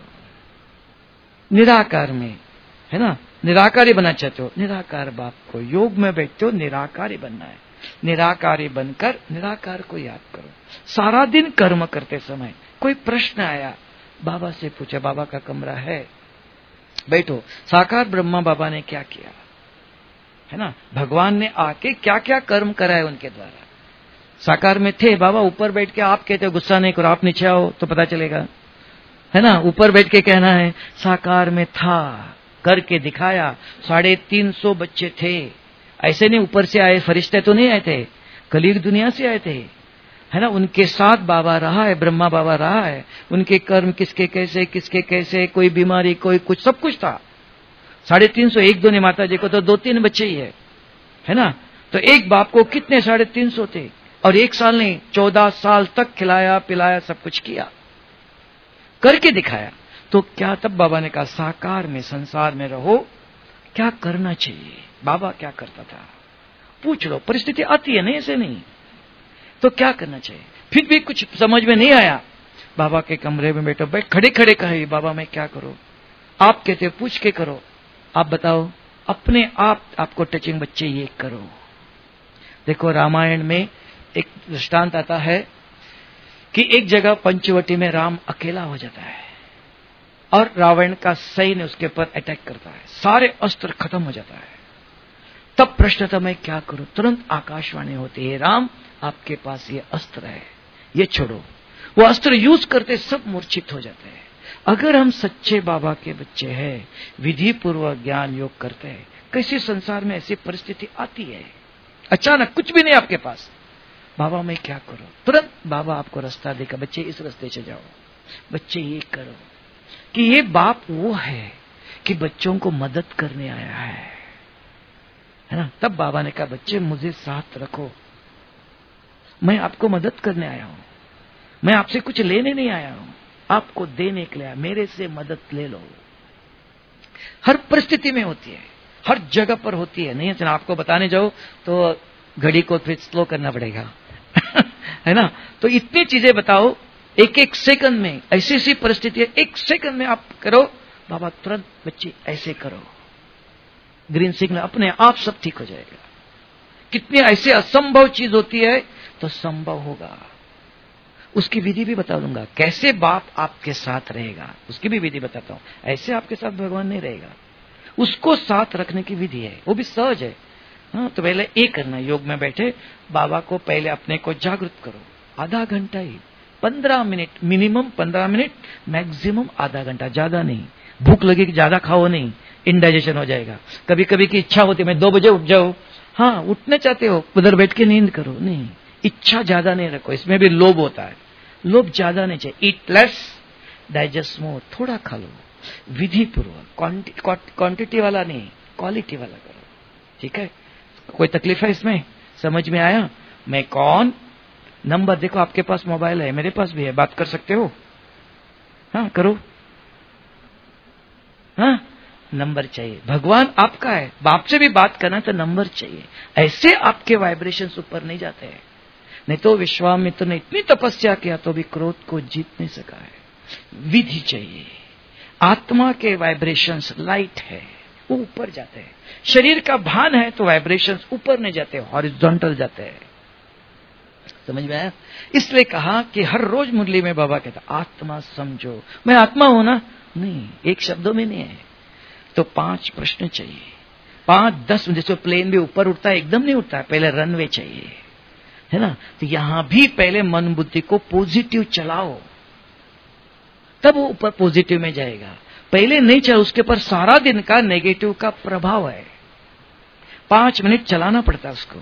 निराकार में, है ना, निराकारी बनना चाहते हो, निराकार बाप को, योग में बैठते हो, निराकारी बनना है, निराकारी बनकर निराकार को याद करो। सारा दिन कर्म करते समय कोई प्रश्न आया, बाबा से पूछा, बाबा का कमरा है, बैठो, साकार ब्रह्मा बाबा ने क्या किया, है ना, भगवान ने आके क्या क्या कर्म कराए उनके द्वारा। साकार में थे बाबा, ऊपर बैठ के आप कहते हो गुस्सा नहीं करो, आप नीचे आओ तो पता चलेगा, है ना? ऊपर बैठ के कहना है साकार में था, करके दिखाया। 350 बच्चे थे, ऐसे नहीं ऊपर से आए, फरिश्ते तो नहीं आए थे, कलीग दुनिया से आए थे, है ना? उनके साथ बाबा रहा है, ब्रह्मा बाबा रहा है, उनके कर्म किसके कैसे, कोई बीमारी, कोई कुछ, सब कुछ था। 350, एक दो ने, माता जी को तो 2-3 बच्चे ही है ना? तो एक बाप को कितने 350 थे, और 1 साल नहीं 14 साल तक खिलाया पिलाया, सब कुछ किया, करके दिखाया। तो क्या तब बाबा ने कहा साकार में, संसार में रहो, क्या करना चाहिए? बाबा क्या करता था? पूछ लो, परिस्थिति आती है नहीं, ऐसे नहीं, तो क्या करना चाहिए? फिर भी कुछ समझ में नहीं आया, बाबा के कमरे में बैठो, बैठ खड़े खड़े कहे बाबा मैं क्या करूं? आप कहते पूछ के करो, आप बताओ, अपने आपको टचिंग बच्चे ये करो। देखो रामायण में एक दृष्टांत आता है कि एक जगह पंचवटी में राम अकेला हो जाता है और रावण का सैन्य उसके ऊपर अटैक करता है, सारे अस्त्र खत्म हो जाता है। तब प्रश्न था मैं क्या करूं। तुरंत आकाशवाणी होती है, राम आपके पास ये अस्त्र है, ये छोड़ो। वो अस्त्र यूज करते सब मूर्छित हो जाते हैं। अगर हम सच्चे बाबा के बच्चे हैं, विधि पूर्वक ज्ञान योग करते हैं, कैसे संसार में ऐसी परिस्थिति आती है, अचानक कुछ भी नहीं आपके पास, बाबा मैं क्या करूं, तुरंत बाबा आपको रास्ता देगा, बच्चे इस रास्ते से जाओ, बच्चे ये करो। कि ये बाप वो है कि बच्चों को मदद करने आया है ना। तब बाबा ने कहा बच्चे मुझे साथ रखो, मैं आपको मदद करने आया हूं, मैं आपसे कुछ लेने नहीं आया हूं, आपको देने के लिए आया, मेरे से मदद ले लो। हर परिस्थिति में होती है, हर जगह पर होती है। नहीं आपको बताने जाओ तो घड़ी को फिर स्लो करना पड़ेगा है ना। तो इतनी चीजें बताओ, एक एक सेकंड में ऐसी ऐसी परिस्थिति है, एक सेकंड में आप करो, बाबा तुरंत बच्चे ऐसे करो, ग्रीन सिग्नल, अपने आप सब ठीक हो जाएगा। कितनी ऐसे असंभव चीज होती है तो संभव होगा। उसकी विधि भी बता दूंगा, कैसे बाप आपके साथ रहेगा, उसकी भी विधि बताता हूं। ऐसे आपके साथ भगवान नहीं रहेगा, उसको साथ रखने की विधि है, वो भी सहज है। हाँ, तो पहले ये करना, योग में बैठे बाबा को पहले अपने को जागृत करो, आधा घंटा ही, 15 मिनट, मिनिमम 15 मिनट, मैक्सिमम आधा घंटा, ज्यादा नहीं। भूख लगेगी ज्यादा खाओ नहीं, इंडाइजेशन हो जाएगा। कभी कभी की इच्छा होती है मैं 2 बजे उठ जाऊं, हाँ उठने चाहते हो, उधर बैठ के नींद करो, नहीं, इच्छा ज्यादा नहीं रखो, इसमें भी लोभ होता है, लोभ ज्यादा नहीं चाहिए। ईट लेस, डाइजेस्ट मोर, थोड़ा खा लो, विधि पूर्वक, क्वांटिटी वाला नहीं, क्वालिटी वाला करो, ठीक है। कोई तकलीफ है इसमें, समझ में आया? मैं कौन, नंबर देखो, आपके पास मोबाइल है, मेरे पास भी है, बात कर सकते हो, हाँ करो, हाँ नंबर चाहिए। भगवान आपका है, बाप से भी बात करना तो नंबर चाहिए, ऐसे आपके वाइब्रेशन ऊपर नहीं जाते हैं। नहीं तो विश्वामित्र ने इतनी तपस्या किया तो भी क्रोध को जीत नहीं सका है। विधि चाहिए, आत्मा के वाइब्रेशंस लाइट है, वो ऊपर जाते हैं। शरीर का भान है तो वाइब्रेशंस ऊपर नहीं जाते, हॉरिजॉन्टल जाते हैं। समझ में आया? इसलिए कहा कि हर रोज मुरली में बाबा कहता आत्मा समझो, मैं आत्मा हूं ना, नहीं, एक शब्दों में नहीं है। तो 5 प्रश्न चाहिए, 5-10, जैसे प्लेन भी ऊपर उठता है एकदम नहीं उठता है, पहले रनवे चाहिए, है ना। तो यहां भी पहले मन बुद्धि को पॉजिटिव चलाओ, तब वो ऊपर पॉजिटिव में जाएगा। पहले नहीं चला, उसके ऊपर सारा दिन का नेगेटिव का प्रभाव है। 5 मिनट चलाना पड़ता है उसको,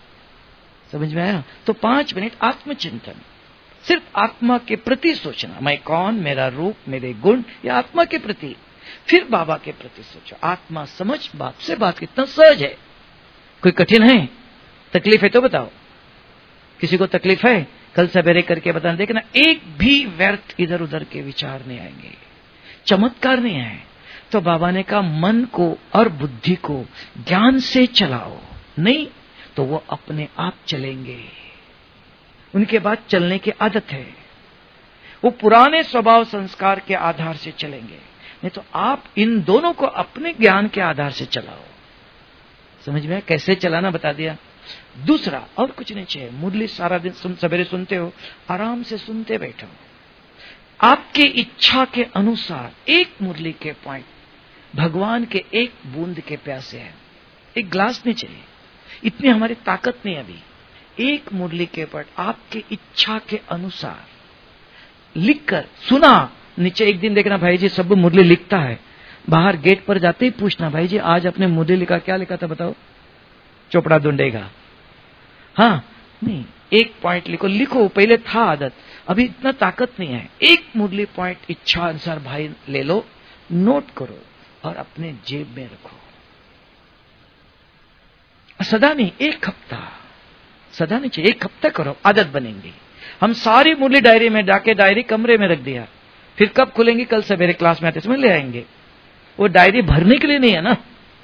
समझ में आया? तो 5 मिनट आत्मचिंतन, सिर्फ आत्मा के प्रति सोचना, मैं कौन, मेरा रूप, मेरे गुण, या आत्मा के प्रति। फिर बाबा के प्रति सोचो, आत्मा समझ, बाप से बात कितना सहज है, कोई कठिन है? तकलीफ है तो बताओ, किसी को तकलीफ है? कल सवेरे करके बताना, देखना एक भी व्यर्थ इधर उधर के विचार नहीं आएंगे, चमत्कार नहीं है। तो बाबा ने कहा मन को और बुद्धि को ज्ञान से चलाओ, नहीं तो वो अपने आप चलेंगे, उनके बाद चलने की आदत है, वो पुराने स्वभाव संस्कार के आधार से चलेंगे। नहीं तो आप इन दोनों को अपने ज्ञान के आधार से चलाओ। समझ में कैसे चलाना बता दिया। दूसरा और कुछ नहीं चाहिए, मुरली सारा दिन सवेरे सुनते हो, आराम से सुनते बैठो, आपकी इच्छा के अनुसार एक मुरली के पॉइंट, भगवान के एक बूंद के प्यासे हैं, एक ग्लास नहीं चाहिए, इतनी हमारी ताकत नहीं अभी। एक मुरली के पॉइंट आपकी इच्छा के अनुसार लिखकर सुना, नीचे एक दिन देखना भाई जी सब मुरली लिखता है, बाहर गेट पर जाते ही पूछना भाई जी आज आपने मुरली लिखा, क्या लिखा था बताओ, चोपड़ा ढूंढेगा। हाँ नहीं, एक पॉइंट लिखो, पहले था आदत, अभी इतना ताकत नहीं है। एक मुरली पॉइंट इच्छा अनुसार भाई ले लो, नोट करो और अपने जेब में रखो। सदा नहीं, एक हफ्ता, सदा नहीं चाहिए, एक हफ्ता करो, आदत बनेंगी। हम सारी मुरली डायरी में जाके डायरी कमरे में रख दिया, फिर कब खुलेंगे? कल सवेरे क्लास में आते समय ले आएंगे। वो डायरी भरने के लिए नहीं है ना,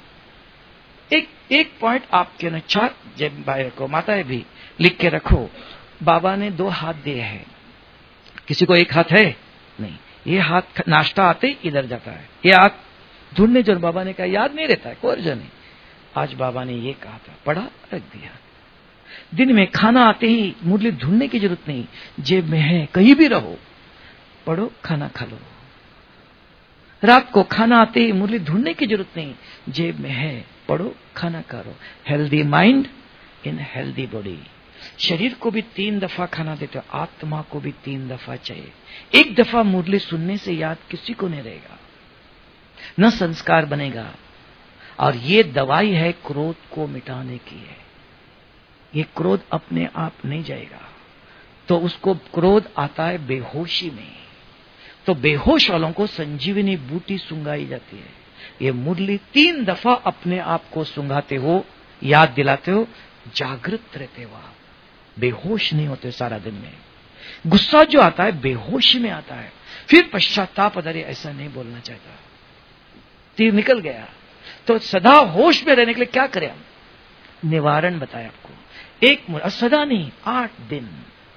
एक पॉइंट आपके न 4 जेब भाई रखो, माताएं भी लिख के रखो। बाबा ने 2 हाथ दिए हैं, किसी को एक हाथ है नहीं, ये हाथ नाश्ता आते ही इधर जाता है, ये हाथ ढूंढने जो बाबा ने कहा याद नहीं रहता है, कोई अर्जन नहीं। आज बाबा ने ये कहा था, पढ़ा, रख दिया। दिन में खाना आते ही मुरली ढूंढने की जरूरत नहीं, जेब में है, कहीं भी रहो, पढ़ो, खाना खा लो। रात को खाना आते ही मुरली ढूंढने की जरूरत नहीं, जेब में है, पढ़ो, खाना करो। Healthy mind in healthy body. शरीर को भी 3 दफा खाना देते हो, आत्मा को भी 3 दफा चाहिए। 1 दफा मुरली सुनने से याद किसी को नहीं रहेगा, न संस्कार बनेगा। और ये दवाई है क्रोध को मिटाने की है। ये क्रोध अपने आप नहीं जाएगा, तो उसको क्रोध आता है बेहोशी में। तो बेहोश वालों को संजीवनी बूटी सुंगाई जाती है। ये मुरली 3 दफा अपने आप को सुंगाते हो, याद दिलाते हो, जागृत रहते हो आप, बेहोश नहीं होते सारा दिन में। गुस्सा जो आता है बेहोशी में आता है, फिर पश्चाताप, अरे ऐसा नहीं बोलना चाहता, तीर निकल गया। तो सदा होश में रहने के लिए क्या करें हम? निवारण बताया आपको। सदा नहीं, 8 दिन,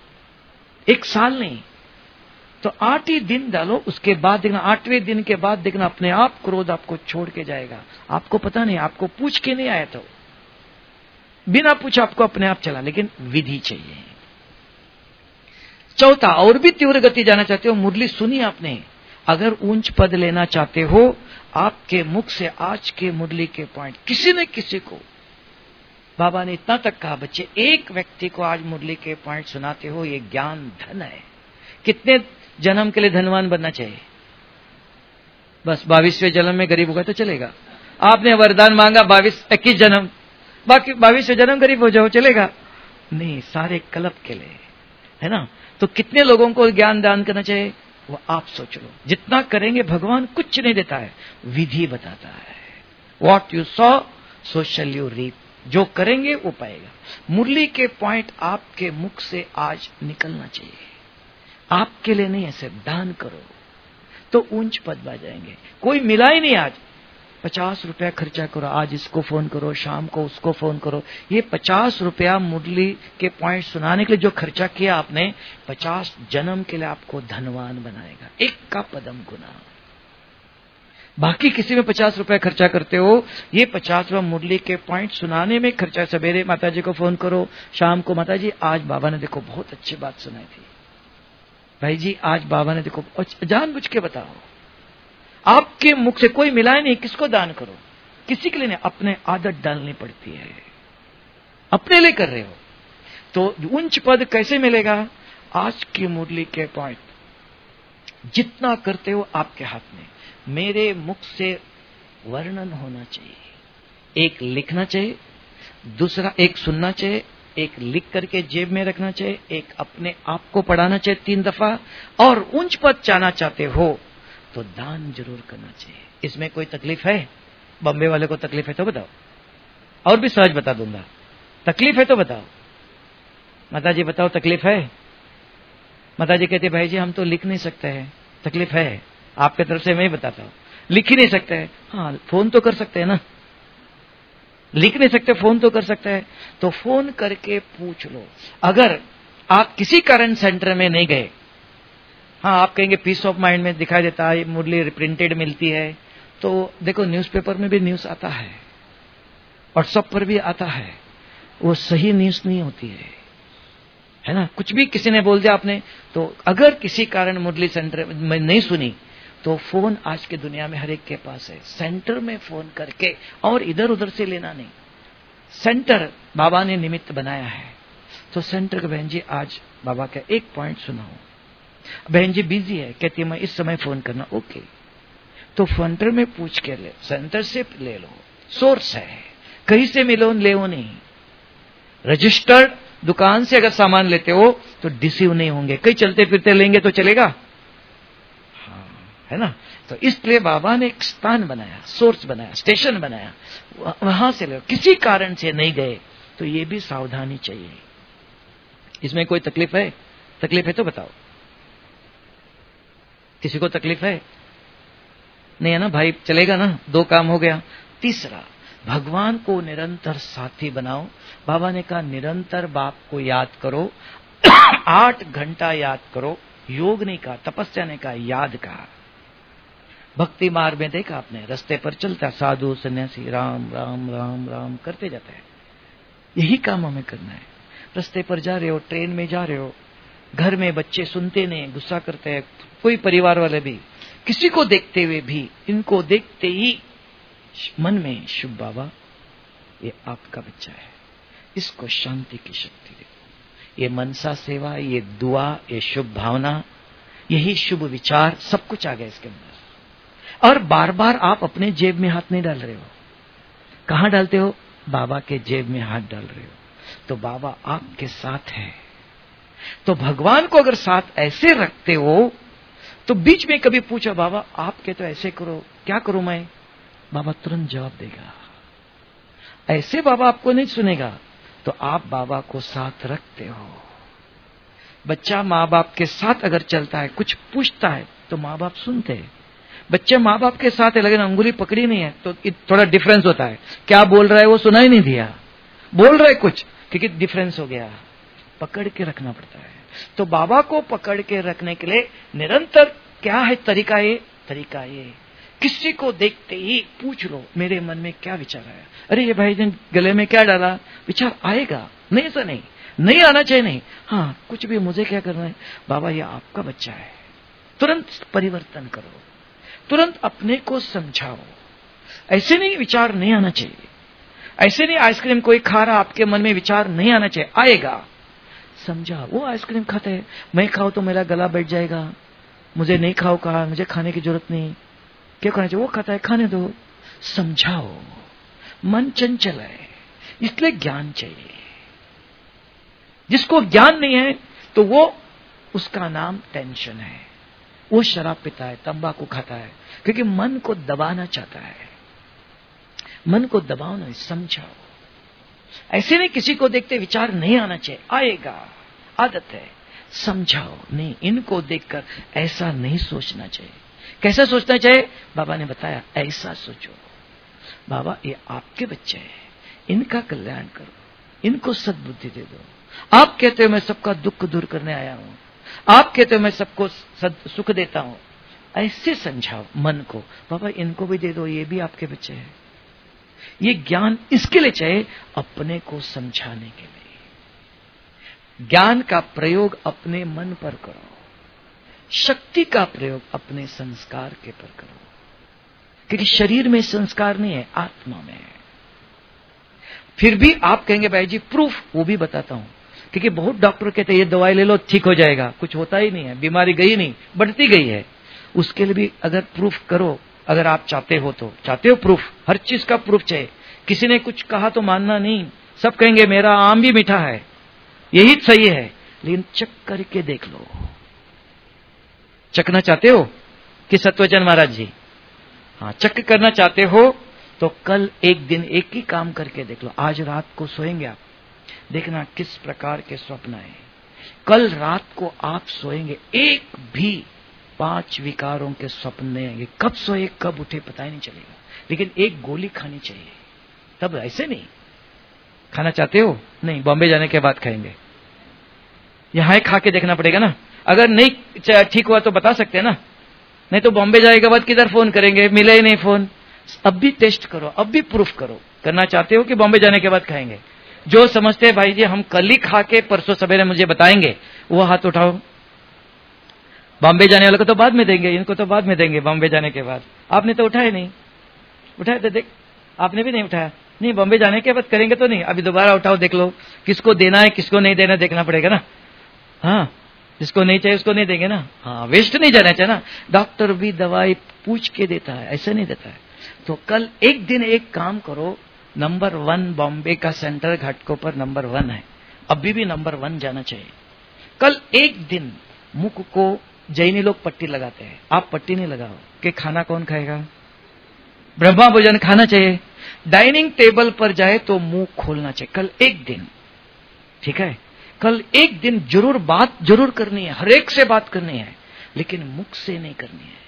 1 साल नहीं, तो 8 ही दिन डालो। उसके बाद देखना, 8वें दिन के बाद देखना अपने आप क्रोध आपको छोड़ के जाएगा। आपको पता नहीं, आपको पूछ के नहीं आया, तो बिना पूछा आपको अपने आप चला। लेकिन विधि चाहिए। चौथा, और भी तीव्र गति जाना चाहते हो, मुरली सुनी आपने, अगर ऊंच पद लेना चाहते हो, आपके मुख से आज के मुरली के पॉइंट, किसी न किसी को बाबा ने इतना तक कहा, बच्चे एक व्यक्ति को आज मुरली के पॉइंट सुनाते हो, ये ज्ञान धन है। कितने जन्म के लिए धनवान बनना चाहिए? बस 22वें जन्म में गरीब होगा तो चलेगा। आपने वरदान मांगा 21 जन्म, बाकी 22वें जन्म गरीब हो जाओ, चलेगा नहीं, सारे कल्प के लिए, है ना। तो कितने लोगों को ज्ञान दान करना चाहिए, वो आप सोच लो। जितना करेंगे भगवान कुछ नहीं देता है, विधि बताता है। What you sow so shall you reap. जो करेंगे वो पाएगा। मुरली के पॉइंट आपके मुख से आज निकलना चाहिए, आपके लिए नहीं, ऐसे दान करो तो ऊंच पद पा जाएंगे। कोई मिला ही नहीं आज, 50 रुपया खर्चा करो, आज इसको फोन करो, शाम को उसको फोन करो। ये 50 रुपया मुरली के पॉइंट सुनाने के लिए जो खर्चा किया आपने, 50 जन्म के लिए आपको धनवान बनाएगा। 1 का पदम गुना। बाकी किसी में 50 रुपया खर्चा करते हो, ये 50 रुपया मुरली के पॉइंट सुनाने में खर्चा। सवेरे माताजी को फोन करो, शाम को माताजी आज बाबा ने देखो बहुत अच्छी बात सुनाई थी, भाई जी आज बाबा ने देखो, जानबूझ के बताओ। आपके मुख से कोई मिलाए नहीं, किसको दान करो? किसी के लिए नहीं, अपने आदत डालनी पड़ती है, अपने लिए कर रहे हो। तो उच्च पद कैसे मिलेगा? आज की मुरली के पॉइंट जितना करते हो आपके हाथ में। मेरे मुख से वर्णन होना चाहिए, एक लिखना चाहिए, दूसरा एक सुनना चाहिए, एक लिख करके जेब में रखना चाहिए, एक अपने आप को पढ़ाना चाहिए 3 दफा। और उच्च पद चाहना चाहते हो तो दान जरूर करना चाहिए। इसमें कोई तकलीफ है? बम्बे वाले को तकलीफ है तो बताओ, और भी सहज बता दूंगा। तकलीफ है तो बताओ। माताजी बताओ तकलीफ है? माताजी कहती भाई जी हम तो लिख नहीं सकते हैं। तकलीफ है? आपके तरफ से मैं ही बताता हूं, लिख ही नहीं सकते हैं। हाँ फोन तो कर सकते हैं ना, लिख नहीं सकते, फोन तो कर सकते हैं। तो फोन करके पूछ लो। अगर आप किसी कारण सेंटर में नहीं गए, हाँ आप कहेंगे पीस ऑफ माइंड में दिखाई देता है, मुरली प्रिंटेड मिलती है, तो देखो न्यूज़पेपर में भी न्यूज आता है, व्हाट्सएप पर भी आता है, वो सही न्यूज नहीं होती है ना। कुछ भी किसी ने बोल दिया आपने, तो अगर किसी कारण मुरली सेंटर में नहीं सुनी, तो फोन आज के दुनिया में हर एक के पास है। सेंटर में फोन करके, और इधर उधर से लेना नहीं। सेंटर बाबा ने निमित्त बनाया है, तो सेंटर के बहन जी आज बाबा का एक पॉइंट सुनाओ। बहन जी बिजी है, कहती है मैं इस समय फोन करना। ओके, तो सेंटर में पूछ के ले, सेंटर से ले लो, सोर्स है, कहीं से मिलो ले नहीं। रजिस्टर्ड दुकान से अगर सामान लेते हो तो डिसीव नहीं होंगे, कहीं चलते फिरते लेंगे तो चलेगा, हाँ है ना। तो इसलिए बाबा ने एक स्थान बनाया, सोर्स बनाया, स्टेशन बनाया, वहां से लो। किसी कारण से नहीं गए तो ये भी सावधानी चाहिए। इसमें कोई तकलीफ है? तकलीफ है तो बताओ। किसी को तकलीफ है? नहीं है ना भाई, चलेगा ना, 2 काम हो गया। तीसरा, भगवान को निरंतर साथी बनाओ। बाबा ने कहा निरंतर बाप को याद करो, 8 घंटा याद करो। योग नहीं कहा, तपस्या ने कहा, याद कहा। भक्ति मार्ग में देखा आपने, रास्ते पर चलता साधु सन्यासी राम राम राम राम करते जाते हैं। यही काम हमें करना है। रास्ते पर जा रहे हो, ट्रेन में जा रहे हो, घर में बच्चे सुनते नहीं, गुस्सा करते हैं, कोई परिवार वाले भी, किसी को देखते हुए भी, इनको देखते ही मन में शुभ बाबा ये आपका बच्चा है, इसको शांति की शक्ति दे। ये मनसा सेवा, ये दुआ, ये शुभ भावना, यही शुभ विचार, सब कुछ आ गया इसके अंदर। और बार बार आप अपने जेब में हाथ नहीं डाल रहे हो। कहां डालते हो? बाबा के जेब में हाथ डाल रहे हो। तो बाबा आपके साथ है। तो भगवान को अगर साथ ऐसे रखते हो तो बीच में कभी पूछा बाबा आपके तो ऐसे करो, क्या करूं मैं? बाबा तुरंत जवाब देगा। ऐसे बाबा आपको नहीं सुनेगा। तो आप बाबा को साथ रखते हो। बच्चा माँ बाप के साथ अगर चलता है, कुछ पूछता है तो माँ बाप सुनते हैं। बच्चे माँ बाप के साथ है लेकिन अंगुली पकड़ी नहीं है तो थोड़ा डिफरेंस होता है। क्या बोल रहा है वो सुना ही नहीं दिया, बोल रहा है कुछ, क्योंकि डिफरेंस हो गया। पकड़ के रखना पड़ता है। तो बाबा को पकड़ के रखने के लिए निरंतर क्या है तरीका? ये किसी को देखते ही पूछ लो मेरे मन में क्या विचार आया। अरे ये भाई ने गले में क्या डाला? विचार आएगा, नहीं ऐसा नहीं आना चाहिए। नहीं, हाँ कुछ भी, मुझे क्या करना है? बाबा ये आपका बच्चा है। तुरंत परिवर्तन करो, तुरंत अपने को समझाओ। ऐसे नहीं विचार नहीं आना चाहिए। ऐसे नहीं आइसक्रीम कोई खा रहा, आपके मन में विचार नहीं आना चाहिए, आएगा। समझा, वो आइसक्रीम खाता है, मैं खाऊं तो मेरा गला बैठ जाएगा, मुझे नहीं खाओ कहा, मुझे खाने की जरूरत नहीं, क्या खाना चाहिए? वो खाता है, खाने दो। समझाओ। मन चंचल है, इसलिए ज्ञान चाहिए। जिसको ज्ञान नहीं है तो वो, उसका नाम टेंशन है। वो शराब पीता है, तंबाकू खाता है, क्योंकि मन को दबाना चाहता है। मन को दबाओ नहीं, समझाओ। ऐसे नहीं किसी को देखते विचार नहीं आना चाहिए, आएगा, आदत है। समझाओ, नहीं इनको देखकर ऐसा नहीं सोचना चाहिए। कैसा सोचना चाहिए? बाबा ने बताया ऐसा सोचो। बाबा ये आपके बच्चे हैं, इनका कल्याण करो, इनको सद्बुद्धि दे दो। आप कहते हो मैं सबका दुख दूर करने आया हूं, आप कहते हो मैं सबको सुख देता हूं। ऐसे समझाओ मन को, बाबा इनको भी दे दो, ये भी आपके बच्चे हैं। ये ज्ञान इसके लिए चाहिए, अपने को समझाने के लिए। ज्ञान का प्रयोग अपने मन पर करो, शक्ति का प्रयोग अपने संस्कार के पर करो, क्योंकि शरीर में संस्कार नहीं है, आत्मा में है। फिर भी आप कहेंगे भाई जी प्रूफ, वो भी बताता हूं, क्योंकि बहुत डॉक्टर कहते हैं ये दवाई ले लो ठीक हो जाएगा, कुछ होता ही नहीं है, बीमारी गई नहीं, बढ़ती गई है। उसके लिए भी अगर प्रूफ करो, अगर आप चाहते हो तो। चाहते हो प्रूफ? हर चीज का प्रूफ चाहिए। किसी ने कुछ कहा तो मानना नहीं, सब कहेंगे मेरा आम भी मीठा है, यही सही है, लेकिन चेक करके देख लो। चखना चाहते हो कि सत्वचन महाराज जी? हाँ, चेक करना चाहते हो तो कल एक दिन एक ही काम करके देख लो। आज रात को सोएंगे आप, देखना किस प्रकार के स्वप्न आए। कल रात को आप सोएंगे, एक भी 5 विकारों के स्वप्न नहीं आएंगे। कब सोए कब उठे पता ही नहीं चलेगा, लेकिन एक गोली खानी चाहिए तब। ऐसे नहीं खाना चाहते हो? नहीं, बॉम्बे जाने के बाद खाएंगे। यहां खा के देखना पड़ेगा ना। अगर नहीं ठीक हुआ तो बता सकते हैं ना, नहीं तो बॉम्बे जाने के बाद किधर फोन करेंगे, मिले ही नहीं फोन। अब भी टेस्ट करो, अब भी प्रूफ करो। करना चाहते हो कि बॉम्बे जाने के बाद खाएंगे? जो समझते हैं भाई जी हम कल ही खा के परसों सवेरे मुझे बताएंगे, वो हाथ उठाओ। बॉम्बे जाने वाले को तो बाद में देंगे, इनको तो बाद में देंगे बॉम्बे जाने के बाद। आपने तो उठाया नहीं, उठाया तो देख, आपने भी नहीं उठाया। नहीं, बॉम्बे जाने के बाद करेंगे तो नहीं, अभी दोबारा उठाओ, देख लो किसको देना है किसको नहीं देना, देखना पड़ेगा ना। हाँ, जिसको नहीं चाहिए उसको नहीं देंगे ना। हाँ, वेस्ट नहीं जाना चाहिए ना। डॉक्टर भी दवाई पूछ के देता है, ऐसा नहीं देता है। तो कल एक दिन एक काम करो, नंबर 1 बॉम्बे का सेंटर घाटकों पर नंबर 1 है, अभी भी नंबर 1 जाना चाहिए। कल एक दिन मुख को, जैनी लोग पट्टी लगाते हैं, आप पट्टी नहीं लगाओ कि खाना कौन खाएगा, ब्रह्मा भोजन खाना चाहिए। डाइनिंग टेबल पर जाए तो मुंह खोलना चाहिए कल एक दिन, ठीक है? कल एक दिन जरूर बात जरूर करनी है, हर एक से बात करनी है, लेकिन मुख से नहीं करनी है।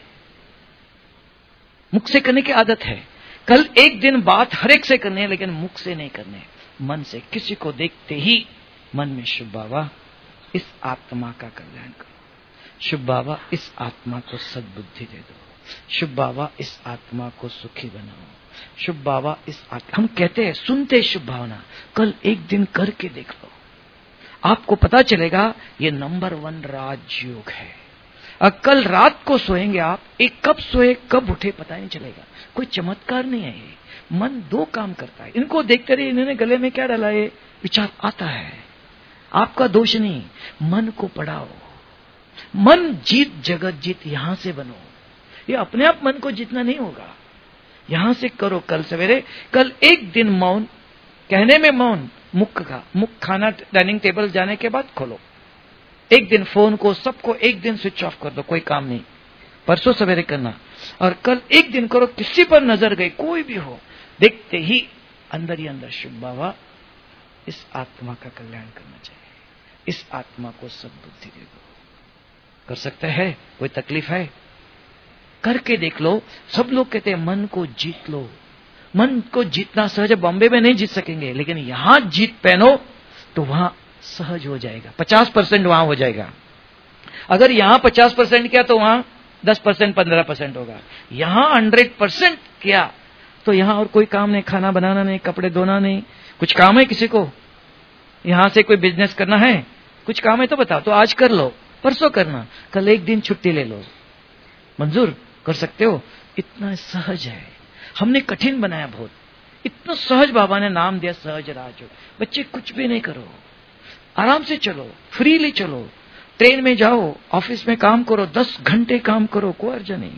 मुख से करने की आदत है, कल एक दिन बात हर एक से करनी है, लेकिन मुख से नहीं करनी है, मन से। किसी को देखते ही मन में शुभ बाबा इस आत्मा का कल्याण करो, शुभ बाबा इस आत्मा को सद्बुद्धि दे दो, शुभ बाबा इस आत्मा को सुखी बनाओ, शुभ बाबा इस आत्मा। हम कहते हैं, सुनते शुभ भावना, कल एक दिन करके देख लो, आपको पता चलेगा ये नंबर 1 राजयोग है। कल रात को सोएंगे आप, एक कब सोए कब उठे पता नहीं चलेगा। कोई चमत्कार नहीं है ये। मन दो काम करता है। इनको देखते रहिए, इन्होंने गले में क्या डाला, ये विचार आता है। आपका दोष नहीं, मन को पढ़ाओ। मन जीत जगत जीत, यहां से बनो। ये अपने आप मन को जीतना नहीं होगा, यहां से करो। कल सवेरे, कल एक दिन मौन, कहने में मौन, मुख खाना डाइनिंग टेबल जाने के बाद खोलो। एक दिन फोन को, सबको एक दिन स्विच ऑफ कर दो, कोई काम नहीं। परसों सवेरे करना, और कल एक दिन करो। किसी पर नजर गई, कोई भी हो, देखते ही अंदर ही अंदर शुभ बाबा, इस आत्मा का कल्याण करना चाहिए, इस आत्मा को सद्बुद्धि दे दो। कर सकते हैं? कोई तकलीफ है? करके देख लो। सब लोग कहते हैं मन को जीत लो। मन को जीतना सहज है। बॉम्बे में नहीं जीत सकेंगे, लेकिन यहां जीत पहनो तो वहां सहज हो जाएगा। 50% वहां हो जाएगा। अगर यहां 50% किया तो वहां 10% 15% होगा। यहां 100% किया तो यहां और कोई काम नहीं, खाना बनाना नहीं, कपड़े धोना नहीं। कुछ काम है किसी को? यहां से कोई बिजनेस करना है? कुछ काम है तो बताओ, तो आज कर लो, परसों करना, कल एक दिन छुट्टी ले लो। मंजूर कर सकते हो? इतना सहज है। हमने कठिन बनाया बहुत। इतना सहज बाबा ने नाम दिया, सहज राज। बच्चे कुछ भी नहीं करो, आराम से चलो, फ्रीली चलो। ट्रेन में जाओ, ऑफिस में काम करो, 10 घंटे काम करो, कोई अर्ज नहीं।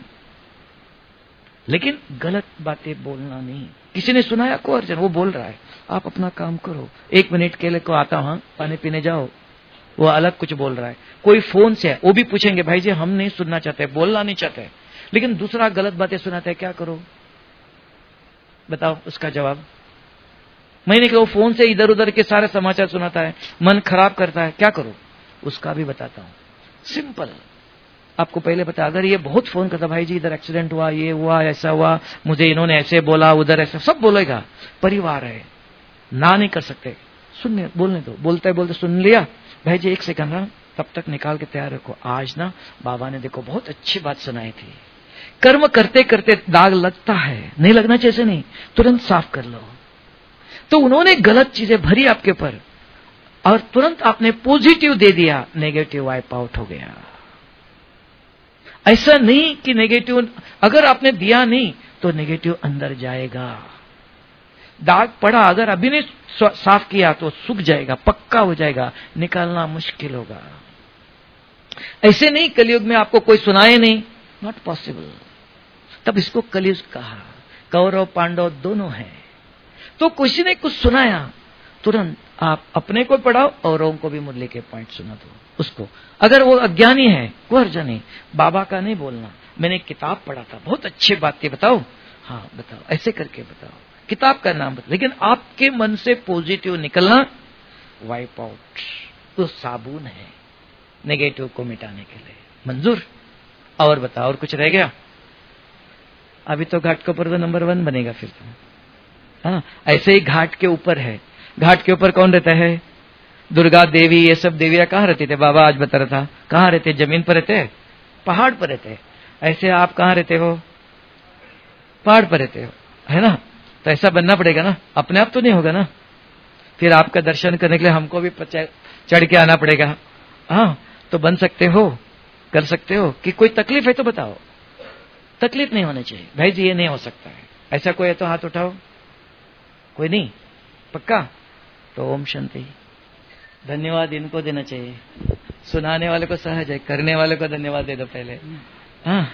लेकिन गलत बातें बोलना नहीं। किसी ने सुनाया, कोई अर्जन, वो बोल रहा है, आप अपना काम करो। 1 मिनट के लिए को आता हूं, पानी पीने जाओ, वो अलग कुछ बोल रहा है। कोई फोन से है, वो भी पूछेंगे, भाई जी हम नहीं सुनना चाहते, बोलना नहीं चाहते, लेकिन दूसरा गलत बातें सुनाता है, क्या करो बताओ उसका जवाब? महीने के वो फोन से इधर उधर के सारे समाचार सुनाता है, मन खराब करता है, क्या करो उसका भी बताता हूं। सिंपल, आपको पहले बता। अगर ये बहुत फोन करता, भाई जी इधर एक्सीडेंट हुआ, ये हुआ, ऐसा हुआ, मुझे इन्होंने ऐसे बोला, उधर ऐसा, सब बोलेगा। परिवार है, ना नहीं कर सकते, सुनने बोलने दो। बोलते बोलते सुन लिया, भाई जी 1 सेकंड ना, तब तक निकाल के तैयार रखो। आज ना बाबा ने देखो बहुत अच्छी बात सुनाई थी। कर्म करते करते दाग लगता है, नहीं लगना चाहिए, नहीं, तुरंत साफ कर लो। तो उन्होंने गलत चीजें भरी आपके ऊपर और तुरंत आपने पॉजिटिव दे दिया, नेगेटिव वाइप आउट हो गया। ऐसा नहीं कि नेगेटिव अगर आपने दिया नहीं तो नेगेटिव अंदर जाएगा। दाग पड़ा, अगर अभी नहीं साफ किया तो सूख जाएगा, पक्का हो जाएगा, निकालना मुश्किल होगा। ऐसे नहीं कलयुग में आपको कोई सुनाए नहीं, नॉट पॉसिबल। तब इसको कलयुग कहा। कौरव पांडव दोनों हैं, तो किसी ने कुछ सुनाया, तुरंत आप अपने को पढ़ाओ, औरों को भी मुरली के पॉइंट सुना दो उसको। अगर वो अज्ञानी है, कोई अर्ज नहीं, बाबा का नहीं बोलना, मैंने किताब पढ़ा था, बहुत अच्छी बात थी, बताओ, हाँ बताओ, ऐसे करके बताओ, किताब का नाम बताओ। लेकिन आपके मन से पॉजिटिव निकलना, वाइप आउट, तो साबुन है नेगेटिव को मिटाने के लिए। मंजूर? और बताओ, और कुछ रह गया? अभी तो घाट के ऊपर तो नंबर 1 बनेगा फिर तो। हाँ, ऐसे ही घाट के ऊपर है। घाट के ऊपर कौन रहता है? दुर्गा देवी, ये सब देवियां कहाँ रहती थे? बाबा आज बता रहा था, कहाँ रहते? जमीन पर रहते हैं, पहाड़ पर रहते हैं। ऐसे आप कहाँ रहते हो? पहाड़ पर रहते हो, है ना? तो ऐसा बनना पड़ेगा ना, अपने आप तो नहीं होगा ना। फिर आपका दर्शन करने के लिए हमको भी चढ़ के आना पड़ेगा। हाँ, तो बन सकते हो, कर सकते हो। कि कोई तकलीफ है तो बताओ, तकलीफ नहीं होनी चाहिए। भाई जी ये नहीं हो सकता है, ऐसा कोई है तो हाथ उठाओ। कोई नहीं? पक्का? तो ओम शांति। धन्यवाद इनको देना चाहिए, सुनाने वाले को सहज है, करने वाले को धन्यवाद दे दो पहले। हाँ,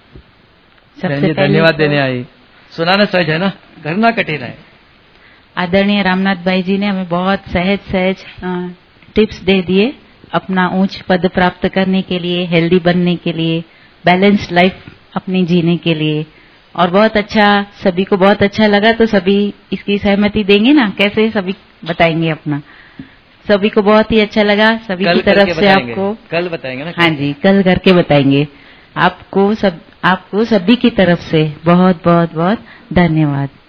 सबसे धन्यवाद देने आई। सुनाना सहज है ना, करना कठिन है। आदरणीय रामनाथ भाई जी ने हमें बहुत सहज टिप्स दे दिए अपना ऊंच पद प्राप्त करने के लिए, हेल्दी बनने के लिए, बैलेंस्ड लाइफ अपनी जीने के लिए। और बहुत अच्छा, सभी को बहुत अच्छा लगा। तो सभी इसकी सहमति देंगे ना? कैसे सभी बताएंगे अपना? सभी को बहुत ही अच्छा लगा। सभी की तरफ से आपको कल बताएंगे ना? हाँ जी, कल करके बताएंगे। आपको सभी की तरफ से बहुत बहुत बहुत धन्यवाद।